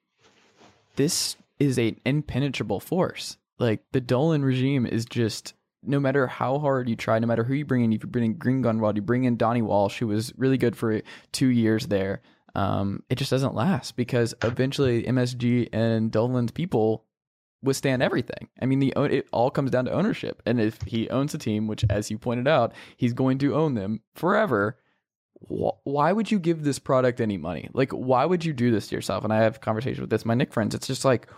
this is an impenetrable force. Like the Dolan regime is just, no matter how hard you try, no matter who you bring in, if you bring in Green Gunwald, you bring in Donnie Walsh, who was really good for 2 years there, it just doesn't last because eventually MSG and Dolan's people withstand everything. I mean, it all comes down to ownership. And if he owns a team, which as you pointed out, he's going to own them forever, why would you give this product any money? Like, why would you do this to yourself? And I have conversations with my Knick friends. It's just like,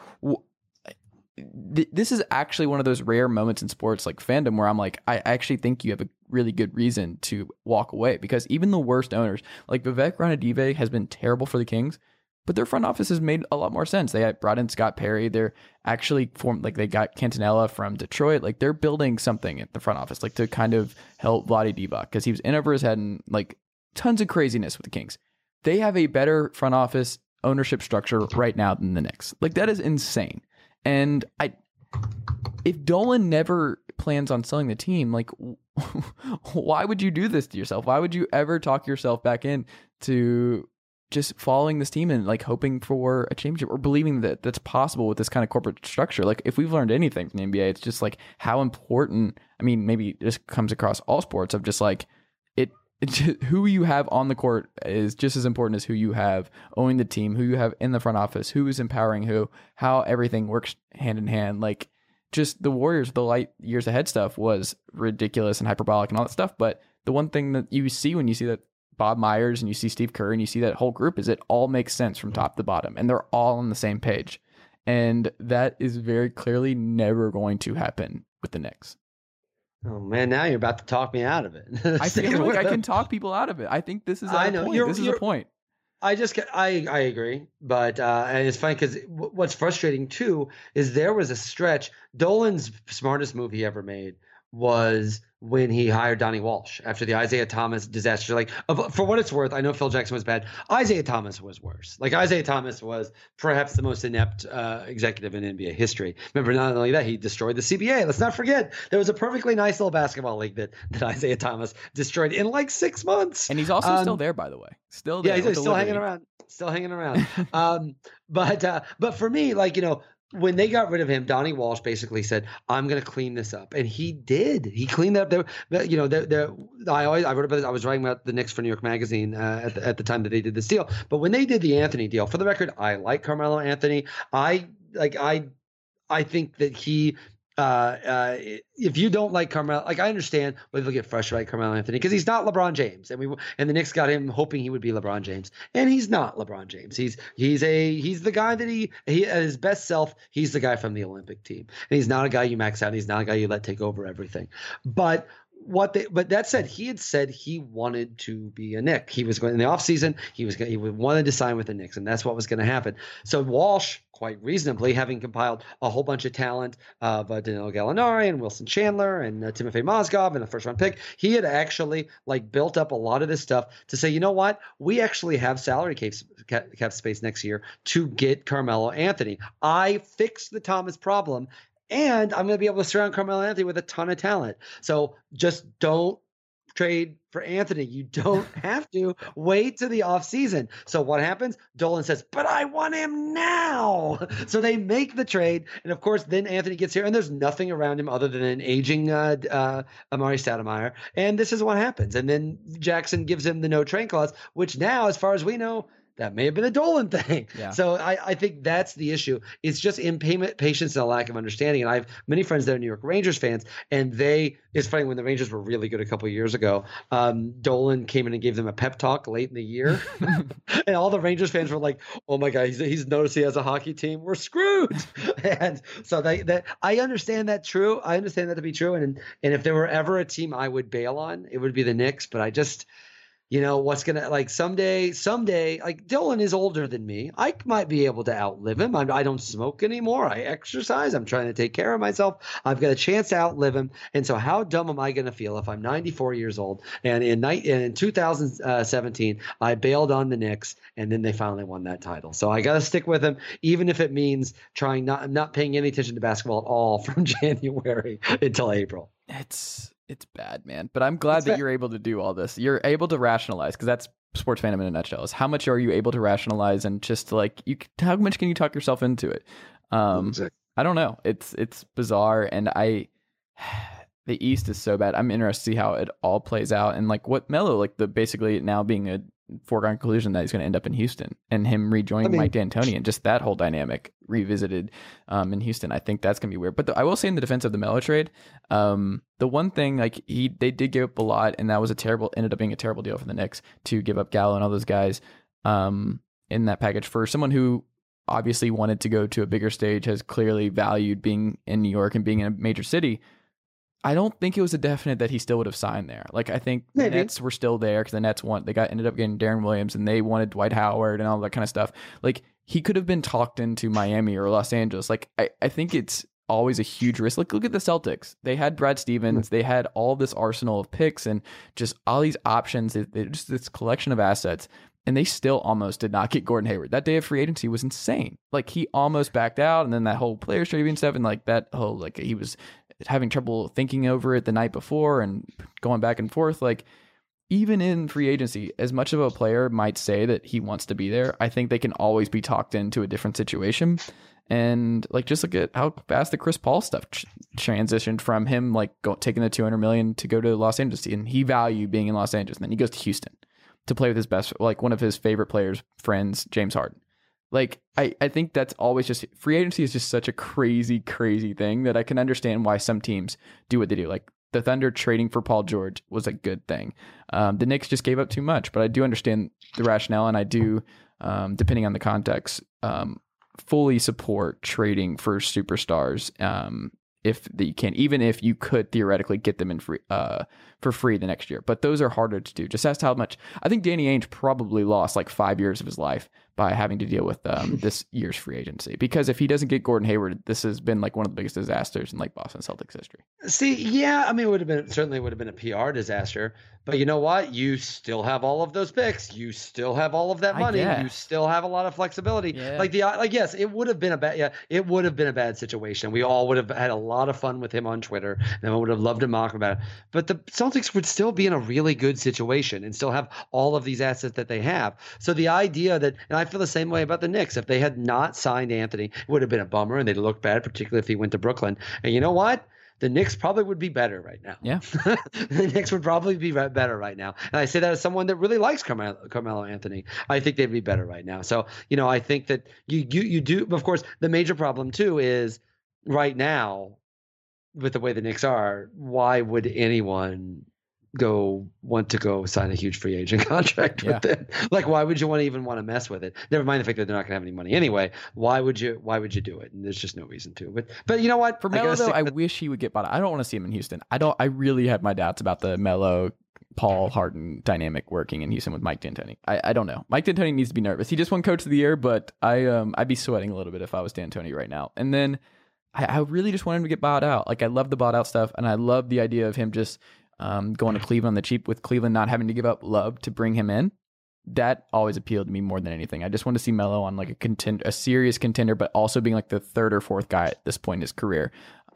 this is actually one of those rare moments in sports, like fandom, where I'm like, I actually think you have a really good reason to walk away, because even the worst owners, like Vivek Ranadive has been terrible for the Kings, but their front office has made a lot more sense. They had brought in Scott Perry. They're actually formed, like they got Cantanella from Detroit. Like they're building something at the front office, like to kind of help Vlade Divac, because he was in over his head and like tons of craziness with the Kings. They have a better front office ownership structure right now than the Knicks. Like that is insane. And if Dolan never plans on selling the team, like, why would you do this to yourself? Why would you ever talk yourself back in to just following this team and like hoping for a championship or believing that that's possible with this kind of corporate structure? Like, if we've learned anything from the NBA, it's just like how important, I mean, maybe this comes across all sports of just like who you have on the court is just as important as who you have owning the team, who you have in the front office, who is empowering who, how everything works hand in hand. Like, just the Warriors, the light years ahead stuff was ridiculous and hyperbolic and all that stuff. But the one thing that you see when you see that Bob Myers and you see Steve Kerr and you see that whole group is it all makes sense from top to bottom and they're all on the same page. And that is very clearly never going to happen with the Knicks. Oh man, now you're about to talk me out of it. I feel like I can talk people out of it. I think this is a point. This is a point. I agree, but and it's funny because what's frustrating too is there was a stretch. Dolan's smartest move he ever made was when he hired Donnie Walsh after the Isaiah Thomas disaster. Like, for what it's worth, I know Phil Jackson was bad. Isaiah Thomas was worse. Like, Isaiah Thomas was perhaps the most inept executive in NBA history. Remember, not only that, he destroyed the CBA. Let's not forget, there was a perfectly nice little basketball league that Isaiah Thomas destroyed in like 6 months. And he's also still there, by the way. Still there. Yeah, he's still hanging around. Still hanging around. But for me, like, you know, when they got rid of him, Donnie Walsh basically said, "I'm going to clean this up," and he did. He cleaned up. You know, I wrote about this. I was writing about the Knicks for New York Magazine at the time that they did this deal. But when they did the Anthony deal, for the record, I like Carmelo Anthony. I think that he. If you don't like Carmelo, like, I understand why people get frustrated with Carmelo Anthony because he's not LeBron James, and the Knicks got him hoping he would be LeBron James, and he's not LeBron James. He's the guy that he at his best self. He's the guy from the Olympic team, and he's not a guy you max out. And he's not a guy you let take over everything. But that said, he had said he wanted to be a Knick. He was going in the offseason. He wanted to sign with the Knicks, and that's what was going to happen. So Walsh, quite reasonably, having compiled a whole bunch of talent of Danilo Gallinari and Wilson Chandler and Timofey Mozgov and a first-round pick, he had actually like built up a lot of this stuff to say, you know what, we actually have salary cap space next year to get Carmelo Anthony. I fixed the Thomas problem. And I'm going to be able to surround Carmelo Anthony with a ton of talent. So just don't trade for Anthony. You don't have to wait to the offseason. So what happens? Dolan says, but I want him now. So they make the trade. And of course, then Anthony gets here and there's nothing around him other than an aging Amari Stoudemire. And this is what happens. And then Jackson gives him the no trade clause, which now, as far as we know, that may have been a Dolan thing. Yeah. So I think that's the issue. It's just impatience and a lack of understanding. And I have many friends that are New York Rangers fans, and it's funny, when the Rangers were really good a couple of years ago, Dolan came in and gave them a pep talk late in the year. And all the Rangers fans were like, oh my God, he's noticed he has a hockey team. We're screwed. And so I understand that true. I understand that to be true. And if there were ever a team I would bail on, it would be the Knicks. But I just, you know, what's going to, like, someday, like, Dolan is older than me. I might be able to outlive him. I don't smoke anymore. I exercise. I'm trying to take care of myself. I've got a chance to outlive him. And so how dumb am I going to feel if I'm 94 years old and in 2017, I bailed on the Knicks and then they finally won that title. So I got to stick with him, even if it means not paying any attention to basketball at all from January until April. It's bad, man. But I'm glad that you're able to do all this. You're able to rationalize, because that's sports fandom in a nutshell. Is how much are you able to rationalize and just like how much can you talk yourself into it? Exactly. I don't know. It's bizarre, and the East is so bad. I'm interested to see how it all plays out, and like what Melo, like basically now being a foregone conclusion that he's going to end up in Houston, and him rejoining Mike D'Antoni, and just that whole dynamic revisited in Houston. I think that's going to be weird. But I will say, in the defense of the Melo trade, the one thing, like, they did give up a lot, and that was ended up being a terrible deal for the Knicks to give up Gallo and all those guys in that package for someone who obviously wanted to go to a bigger stage, has clearly valued being in New York and being in a major city. I don't think it was a definite that he still would have signed there. Like, I think the Nets were still there because the Nets ended up getting Darren Williams, and they wanted Dwight Howard and all that kind of stuff. Like, he could have been talked into Miami or Los Angeles. Like, I think it's always a huge risk. Like, look at the Celtics. They had Brad Stevens. They had all this arsenal of picks and just all these options. Just this collection of assets. and they still almost did not get Gordon Hayward. That day of free agency was insane. Like, he almost backed out, and then that whole players trading stuff, and like that whole, like, he was having trouble thinking over it the night before and going back and forth. Like, even in free agency, as much of a player might say that he wants to be there, I think they can always be talked into a different situation. And like, just look at how fast the Chris Paul stuff transitioned from him, like taking the $200 million to go to Los Angeles, and he valued being in Los Angeles. And then he goes to Houston to play with his best, like one of his favorite players, friends, James Harden. Like, I think that's always just, free agency is just such a crazy, crazy thing that I can understand why some teams do what they do. Like, the Thunder trading for Paul George was a good thing. The Knicks just gave up too much, but I do understand the rationale, and I do, depending on the context, fully support trading for superstars if you can, even if you could theoretically get them in free for free the next year. But those are harder to do. Just ask how much. I think Danny Ainge probably lost like 5 years of his life by having to deal with this year's free agency, because if he doesn't get Gordon Hayward, this has been like one of the biggest disasters in like Boston Celtics history. See, yeah, I mean, it certainly would have been a PR disaster, but you know what? You still have all of those picks. You still have all of that money. You still have a lot of flexibility. Yeah. Yes, it would have been it would have been a bad situation. We all would have had a lot of fun with him on Twitter, and I would have loved to mock about it. But the Celtics would still be in a really good situation and still have all of these assets that they have. So the idea that, and I feel the same way about the Knicks. If they had not signed Anthony, it would have been a bummer, and they'd look bad, particularly if he went to Brooklyn. And you know what? The Knicks probably would be better right now. Yeah. The Knicks would probably be better right now. And I say that as someone that really likes Carmelo Anthony. I think they'd be better right now. So, I think that you do. Of course, the major problem too is right now, with the way the Knicks are, why would anyone want to go sign a huge free agent contract with them? Like, why would you even want to mess with it? Never mind the fact that they're not going to have any money anyway. Why would you do it? And there's just no reason to. But you know what? For Melo, though, I wish he would get bought out. I don't want to see him in Houston. I really have my doubts about the Melo Paul Harden dynamic working in Houston with Mike D'Antoni. I don't know. Mike D'Antoni needs to be nervous. He just won Coach of the Year, but I'd be sweating a little bit if I was D'Antoni right now. And then I really just want him to get bought out. Like, I love the bought out stuff, and I love the idea of him just going to Cleveland on the cheap, with Cleveland not having to give up Love to bring him in. That always appealed to me more than anything. I just want to see Melo on like a serious contender, but also being like the third or fourth guy at this point in his career.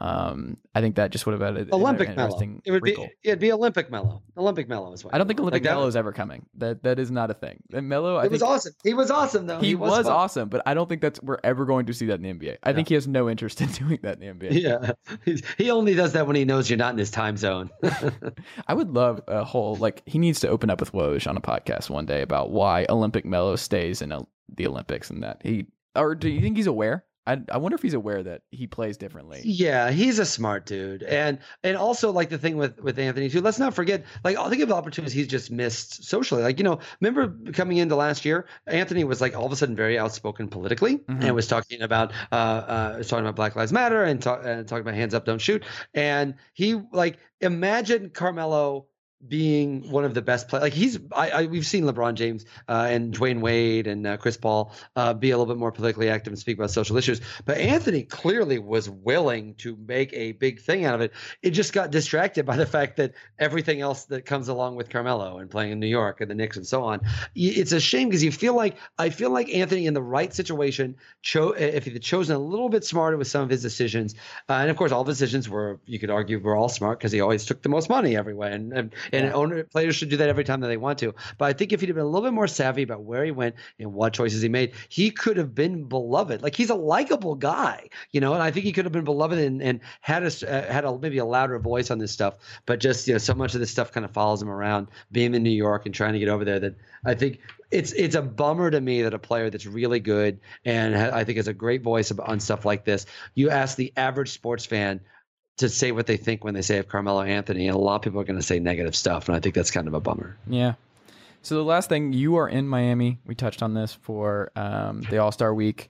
I think that just would have had Olympic Melo. It'd be Olympic Melo. Olympic Melo is what. I don't think Olympic Melo is ever coming. That is not a thing. And Melo, was awesome. He was awesome though. He was awesome, but I don't think we're ever going to see that in the NBA. I think he has no interest in doing that in the NBA. Yeah, he only does that when he knows you're not in his time zone. I would love a whole, like, he needs to open up with Woj on a podcast one day about why Olympic Melo stays in the Olympics, and that or do you think he's aware? I wonder if he's aware that he plays differently. Yeah, he's a smart dude. And also, like, the thing with Anthony too, let's not forget, like, I'll think of opportunities he's just missed socially. Like, remember coming into last year, Anthony was like all of a sudden very outspoken politically, and was talking about Black Lives Matter and talking about hands up, don't shoot. And he, like, imagine Carmelo being one of the best players. Like, we've seen LeBron James and Dwayne Wade and Chris Paul be a little bit more politically active and speak about social issues. But Anthony clearly was willing to make a big thing out of it. It just got distracted by the fact that everything else that comes along with Carmelo and playing in New York and the Knicks and so on. It's a shame, because I feel like Anthony in the right situation, if he'd chosen a little bit smarter with some of his decisions, and of course all the decisions you could argue were all smart, because he always took the most money everywhere, and players should do that every time that they want to. But I think if he'd have been a little bit more savvy about where he went and what choices he made, he could have been beloved. Like, he's a likable guy, and I think he could have been beloved and had maybe a louder voice on this stuff. But just, so much of this stuff kind of follows him around, being in New York and trying to get over there, that I think it's a bummer to me that a player that's really good and I think has a great voice on stuff like this, you ask the average sports fan to say what they think when they say of Carmelo Anthony, and a lot of people are going to say negative stuff, and I think that's kind of a bummer. Yeah. So the last thing, you are in Miami. We touched on this for the All-Star Week.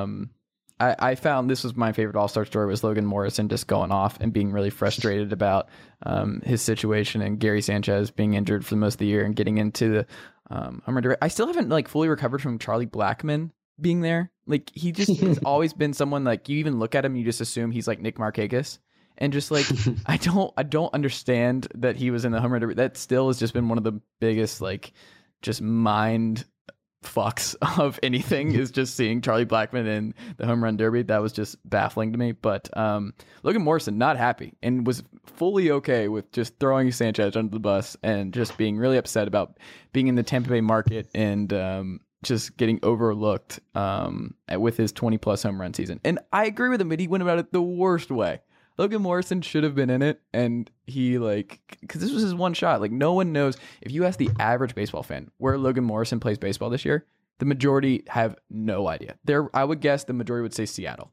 I found this was my favorite All-Star story, was Logan Morrison just going off and being really frustrated about his situation, and Gary Sanchez being injured for most of the year and getting into the I still haven't fully recovered from Charlie Blackmon being there. Like, he just has always been someone, like, you even look at him, you just assume he's like Nick Markakis. And just like, I don't understand that he was in the home run derby. That still has just been one of the biggest, like, just mind fucks of anything is just seeing Charlie Blackmon in the home run derby. That was just baffling to me. But Logan Morrison not happy and was fully okay with just throwing Sanchez under the bus and just being really upset about being in the Tampa Bay market and just getting overlooked with his 20-plus home run season. And I agree with him, but he went about it the worst way. Logan Morrison should have been in it, and he, because this was his one shot. Like, no one knows. If you ask the average baseball fan where Logan Morrison plays baseball this year, the majority have no idea. I would guess the majority would say Seattle.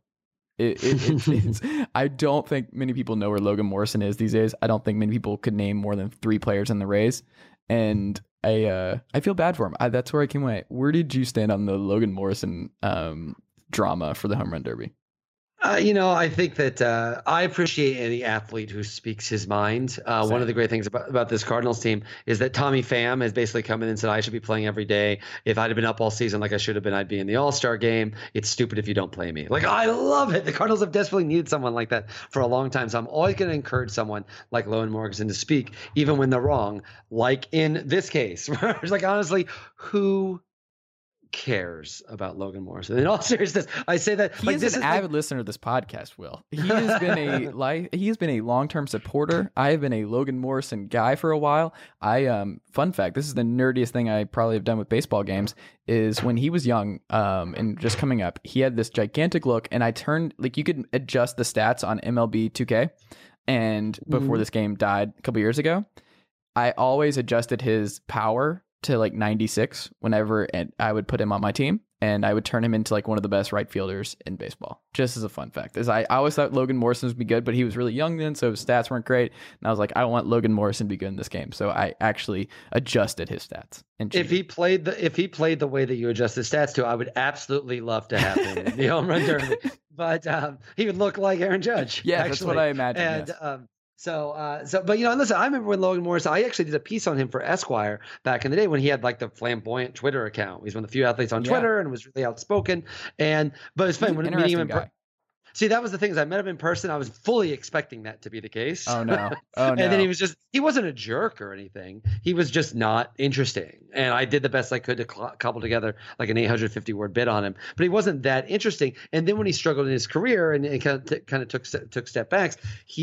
I don't think many people know where Logan Morrison is these days. I don't think many people could name more than 3 players in the Rays, and I feel bad for him. That's where I came away. Where did you stand on the Logan Morrison drama for the home run derby? I think that I appreciate any athlete who speaks his mind. One of the great things about this Cardinals team is that Tommy Pham has basically come in and said, I should be playing every day. If I'd have been up all season like I should have been, I'd be in the All-Star game. It's stupid if you don't play me. Like, I love it. The Cardinals have desperately needed someone like that for a long time. So I'm always going to encourage someone like Logan Morrison to speak, even when they're wrong. Like in this case, where it's like, honestly, who cares about Logan Morrison? In all seriousness, I say that this is an avid listener of this podcast. Will, he has been a long-term supporter. I have been a Logan Morrison guy for a while. Fun fact, this is the nerdiest thing I probably have done with baseball games, is when he was young and just coming up, he had this gigantic look, and I turned, you could adjust the stats on MLB 2K, and before this game died a couple years ago, I always adjusted his power to 96 whenever, and I would put him on my team, and I would turn him into one of the best right fielders in baseball. Just as a fun fact, as I always thought Logan Morrison would be good, but he was really young then, so his stats weren't great. And I was like, I want Logan Morrison to be good in this game, so I actually adjusted his stats. And if he played the way that you adjust his stats to, I would absolutely love to have him in the home run derby. But he would look like Aaron Judge. Yeah, actually. That's what I imagined. And yes. But listen, I remember when Logan Morrison, I actually did a piece on him for Esquire back in the day when he had the flamboyant Twitter account. He's one of the few athletes on Twitter and was really outspoken. But it's funny when meeting him see, that was the thing, is I met him in person. I was fully expecting that to be the case. Oh no. And then he wasn't a jerk or anything. He was just not interesting. And I did the best I could to cobble together an 850 word bit on him, but he wasn't that interesting. And then when he struggled in his career and kind of took step backs,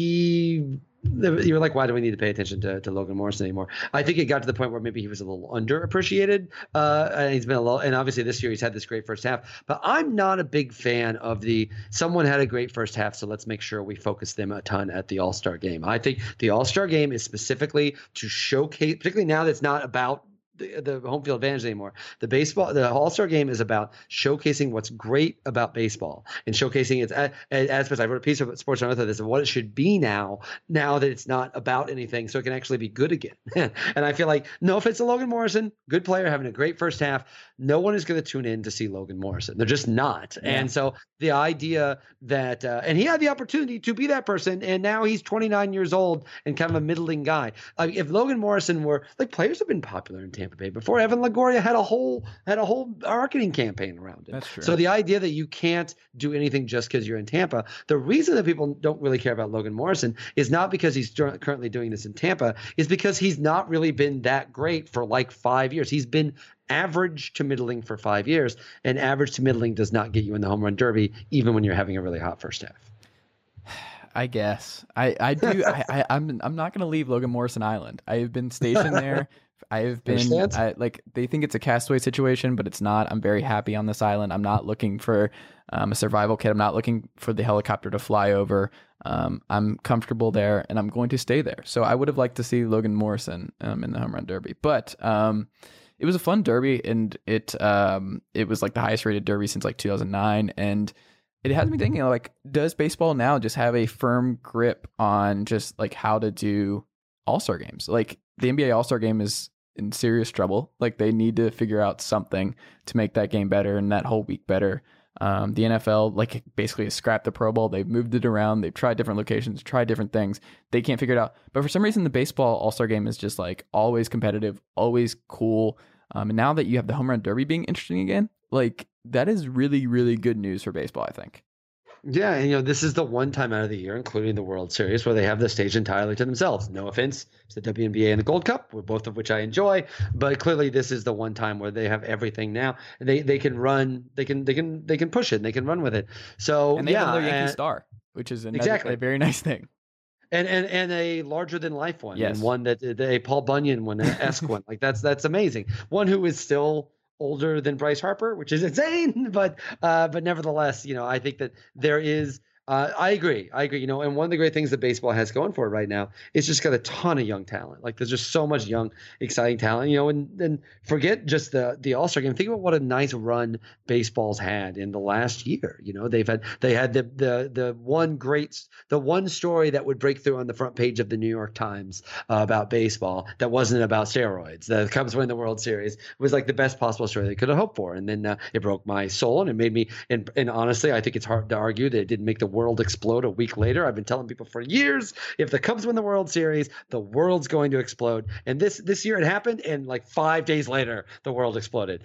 you were like, why do we need to pay attention to Logan Morrison anymore? I think it got to the point where maybe he was a little underappreciated. And he's been and obviously this year he's had this great first half, but I'm not a big fan of someone had a great first half, so let's make sure we focus them a ton at the All-Star game. I think the All-Star game is specifically to showcase, particularly now that it's not about the home field advantage anymore. The All-Star game is about showcasing what's great about baseball and showcasing its aspects. I wrote a piece about Sports on Earth. This is what it should be now that it's not about anything, so it can actually be good again. And I feel like, no offense to Logan Morrison, good player, having a great first half. No one is going to tune in to see Logan Morrison. They're just not. Yeah. And so the idea that, and he had the opportunity to be that person, and now he's 29 years old and kind of a middling guy. If Logan Morrison were, players have been popular in Tampa Bay before. Evan Longoria had a whole marketing campaign around it. That's true. So the idea that you can't do anything just because you're in Tampa, the reason that people don't really care about Logan Morrison is not because he's currently doing this in Tampa, is because he's not really been that great for 5 years. He's been average to middling for 5 years, and average to middling does not get you in the home run derby, even when you're having a really hot first half. I guess I do. I'm not going to leave Logan Morrison Island. I have been stationed there. I have been they think it's a castaway situation, but it's not. I'm very happy on this island. I'm not looking for a survival kit. I'm not looking for the helicopter to fly over. I'm comfortable there, and I'm going to stay there. So I would have liked to see Logan Morrison in the home run derby, but it was a fun derby, and it was the highest rated derby since 2009, and it has me thinking, does baseball now just have a firm grip on just how to do All-Star games? The NBA All-Star game is in serious trouble. They need to figure out something to make that game better and that whole week better. The NFL basically has scrapped the Pro Bowl. They've moved it around. They've tried different locations, tried different things. They can't figure it out. But for some reason, the baseball All-Star game is just always competitive, always cool. And now that you have the home run derby being interesting again, that is really, really good news for baseball, I think. Yeah, and this is the one time out of the year, including the World Series, where they have the stage entirely to themselves. No offense to the WNBA and the Gold Cup, both of which I enjoy, but clearly this is the one time where they have everything now, and they can run, they can push it, and they can run with it. So And they have yeah, another Yankee star, which is exactly. a very nice thing. And a larger than life one, Yes. and one that a Paul Bunyan one, an esque one, like that's amazing. One who is still older than Bryce Harper, which is insane, but nevertheless, I think that there is. I agree. And one of the great things that baseball has going for it right now is just got a ton of young talent. Like there's just so much young, exciting talent. And forget just the All-Star game. Think about what a nice run baseball's had in the last year. They had the one story that would break through on the front page of the New York Times about baseball that wasn't about steroids. The Cubs win the World Series was like the best possible story they could have hoped for. And then it broke my soul, and it made me. And honestly, I think it's hard to argue that it didn't make the world explode a week later. I've been telling people for years, if the Cubs win the World Series, the world's going to explode. And this year it happened, and like 5 days later, the world exploded.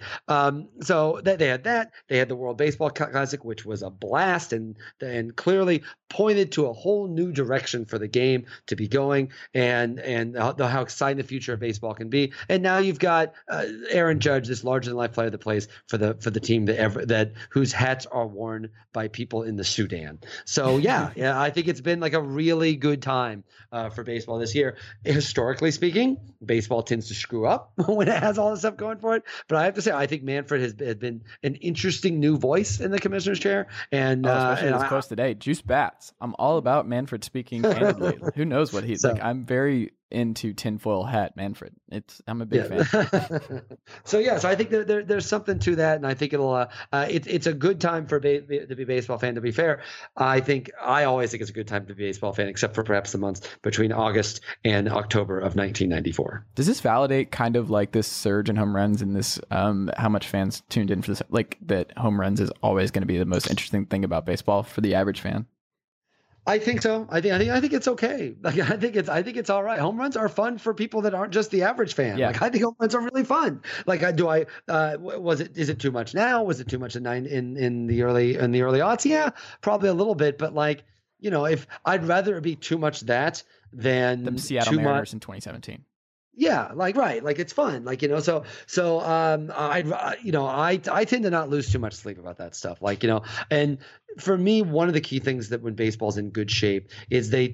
So they had that. They had the World Baseball Classic, which was a blast, and clearly pointed to a whole new direction for the game to be going, and how exciting the future of baseball can be. And now you've got Aaron Judge, this larger than life player that plays for the team that whose hats are worn by people in the Sudan. So yeah, I think it's been like a really good time for baseball this year. Historically speaking, baseball tends to screw up when it has all this stuff going for it. But I have to say, I think Manfred has been an interesting new voice in the commissioner's chair. And especially this post today, Juice Bats. I'm all about Manfred speaking candidly. Who knows what he's like? I'm very into tinfoil hat Manfred. I'm a big fan. So I think there's something to that, and I think it's a good time to be a baseball fan. To be fair, I always think it's a good time to be a baseball fan, except for perhaps the months between August and October of 1994. Does this validate kind of like this surge in home runs and this how much fans tuned in for this? Like that home runs is always going to be the most interesting thing about baseball for the average fan? I think so. I think it's okay. Like I think it's all right. Home runs are fun for people that aren't just the average fan. Yeah. Like I think home runs are really fun. Like is it too much now? Was it too much in the early aughts? Yeah, probably a little bit. But if I'd rather it be too much that than the Seattle too Mariners much in 2017. Yeah, right. Like it's fun. I tend to not lose too much sleep about that stuff. And for me, one of the key things that when baseball's in good shape is they're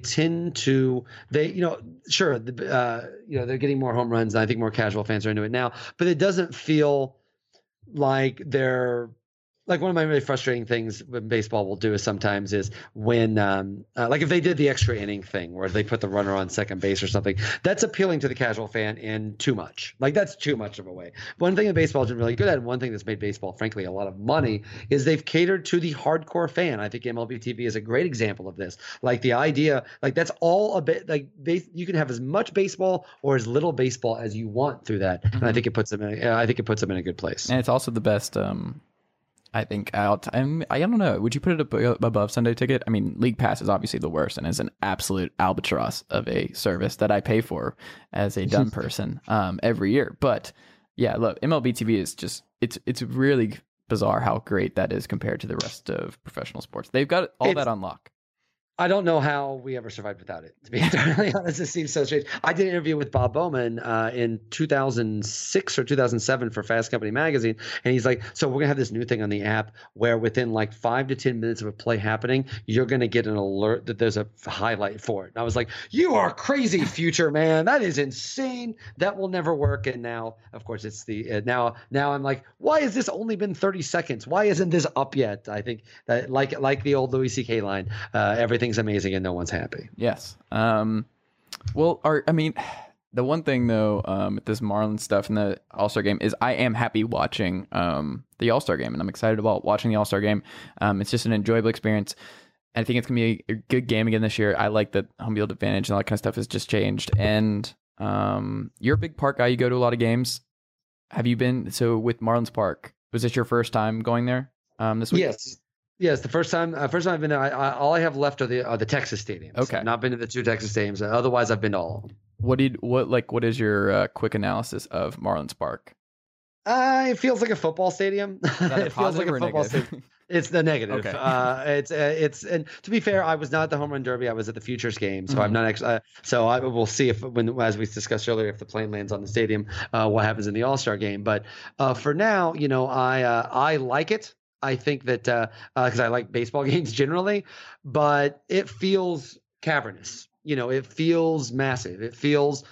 getting more home runs, and I think more casual fans are into it now, but it doesn't feel like they're like one of my really frustrating things when baseball will do is sometimes is when like if they did the extra inning thing where they put the runner on second base or something, that's appealing to the casual fan and too much. Like that's too much of a way. One thing that baseball's been really good at, and one thing that's made baseball frankly a lot of money, is they've catered to the hardcore fan. I think MLB TV is a great example of this. Like the idea, like that's all a bit like you can have as much baseball or as little baseball as you want through that, and I think it puts them in a good place. And it's also the best I think I don't know. Would you put it above Sunday Ticket? I mean, League Pass is obviously the worst and is an absolute albatross of a service that I pay for as a dumb person every year. But yeah, look, MLB TV is just it's really bizarre how great that is compared to the rest of professional sports. They've got all that on lock. I don't know how we ever survived without it, to be entirely honest. It seems so strange. I did an interview with Bob Bowman in 2006 or 2007 for Fast Company magazine. And he's like, so we're going to have this new thing on the app where within like 5 to 10 minutes of a play happening, you're going to get an alert that there's a highlight for it. And I was like, you are crazy, future man. That is insane. That will never work. And now, of course, it's the now I'm like, why has this only been 30 seconds? Why isn't this up yet? I think that like the old Louis C.K. line, everything's amazing and no one's happy. Yes. The one thing though, with this Marlins stuff in the All-Star game is I am happy watching the All-Star game, and I'm excited about watching the All-Star game. It's just an enjoyable experience. I think it's gonna be a good game again this year. I like that home field advantage and all that kind of stuff has just changed. And you're a big park guy. You go to a lot of games. Have you been with Marlins Park? Was this your first time going there this week? Yes, the first time I've been there. All I have left are the Texas stadiums. Okay, I've not been to the 2 Texas stadiums. Otherwise, I've been to all of them. What is your quick analysis of Marlins Park? It feels like a football stadium. It feels like a football stadium. It's the negative. Okay. It's and to be fair, I was not at the home run derby. I was at the Futures game, so I'm not actually. So I will see if as we discussed earlier, if the plane lands on the stadium, what happens in the All-Star game. But for now, I like it. I think that because I like baseball games generally, but it feels cavernous. It feels massive. It feels.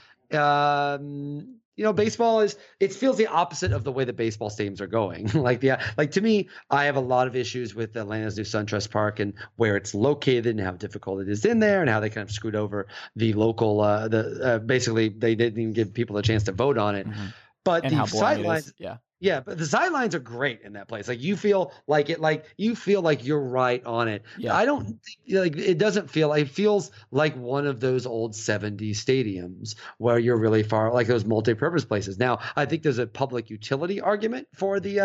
Baseball it feels the opposite of the way the baseball stadiums are going. like to me, I have a lot of issues with Atlanta's new SunTrust Park and where it's located and how difficult it is in there and how they kind of screwed over the local, basically they didn't even give people a chance to vote on it. Mm-hmm. But and the how sidelines, yeah, but the sidelines are great in that place. Like you feel like you feel like you're right on it. Yeah. I don't like it doesn't feel it feels like one of those old 70s stadiums where you're really far, like those multi-purpose places. Now, I think there's a public utility argument for those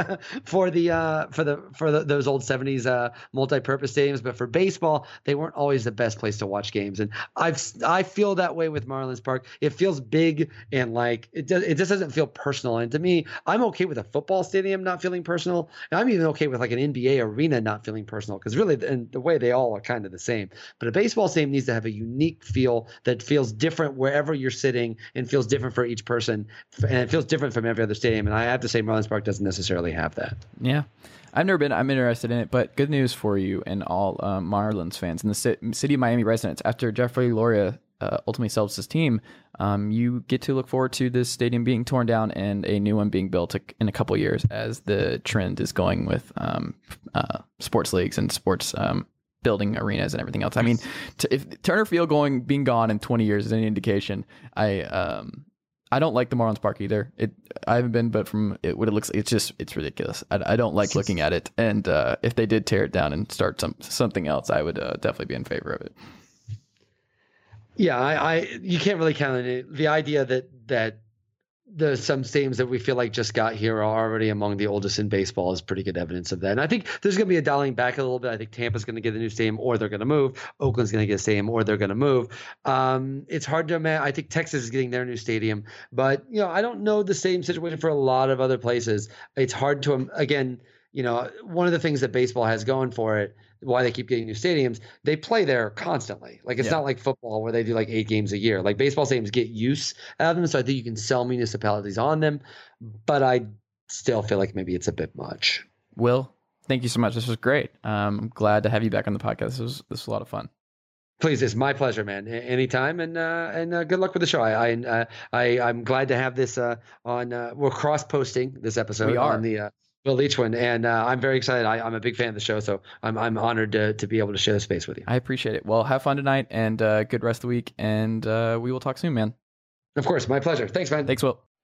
old 70s multi-purpose stadiums, but for baseball, they weren't always the best place to watch games. And I feel that way with Marlins Park. It feels big and like it just doesn't feel personal. And to me, I'm okay with a football stadium not feeling personal, and I'm even okay with like an NBA arena not feeling personal, because really and the way they all are kind of the same. But a baseball stadium needs to have a unique feel that feels different wherever you're sitting and feels different for each person, and it feels different from every other stadium. And I have to say Marlins Park doesn't necessarily have that. Yeah, I've never been. I'm interested in it, but good news for you and all Marlins fans and the city of Miami residents. After Jeffrey Loria ultimately sells his team, you get to look forward to this stadium being torn down and a new one being built in a couple years, as the trend is going with sports leagues and sports building arenas and everything else. I mean, if Turner Field being gone in 20 years is any indication, I don't like the Marlins Park either. I haven't been, but from what it looks like, it's ridiculous. I don't like looking at it. And if they did tear it down and start something else, I would definitely be in favor of it. Yeah, you can't really count on it. The idea that there's some stadiums that we feel like just got here are already among the oldest in baseball is pretty good evidence of that. And I think there's going to be a dialing back a little bit. I think Tampa's going to get a new stadium or they're going to move. Oakland's going to get a stadium or they're going to move. It's hard to imagine. I think Texas is getting their new stadium, but I don't know the same situation for a lot of other places. It's hard to, again, one of the things that baseball has going for it, why they keep getting new stadiums, they play there constantly. Like it's not like football where they do like 8 games a year. Like baseball stadiums get use out of them, so I think you can sell municipalities on them, but I still feel like maybe it's a bit much. Will, thank you so much. This was great. I'm glad to have you back on the podcast. This was a lot of fun. Please, it's my pleasure, man. Anytime, and good luck with the show. I'm glad to have this on. We're cross posting this episode on the Will Leitch one, and I'm very excited. I'm a big fan of the show, so I'm honored to be able to share the space with you. I appreciate it. Well, have fun tonight, and good rest of the week, and we will talk soon, man. Of course, my pleasure. Thanks, man. Thanks, Will.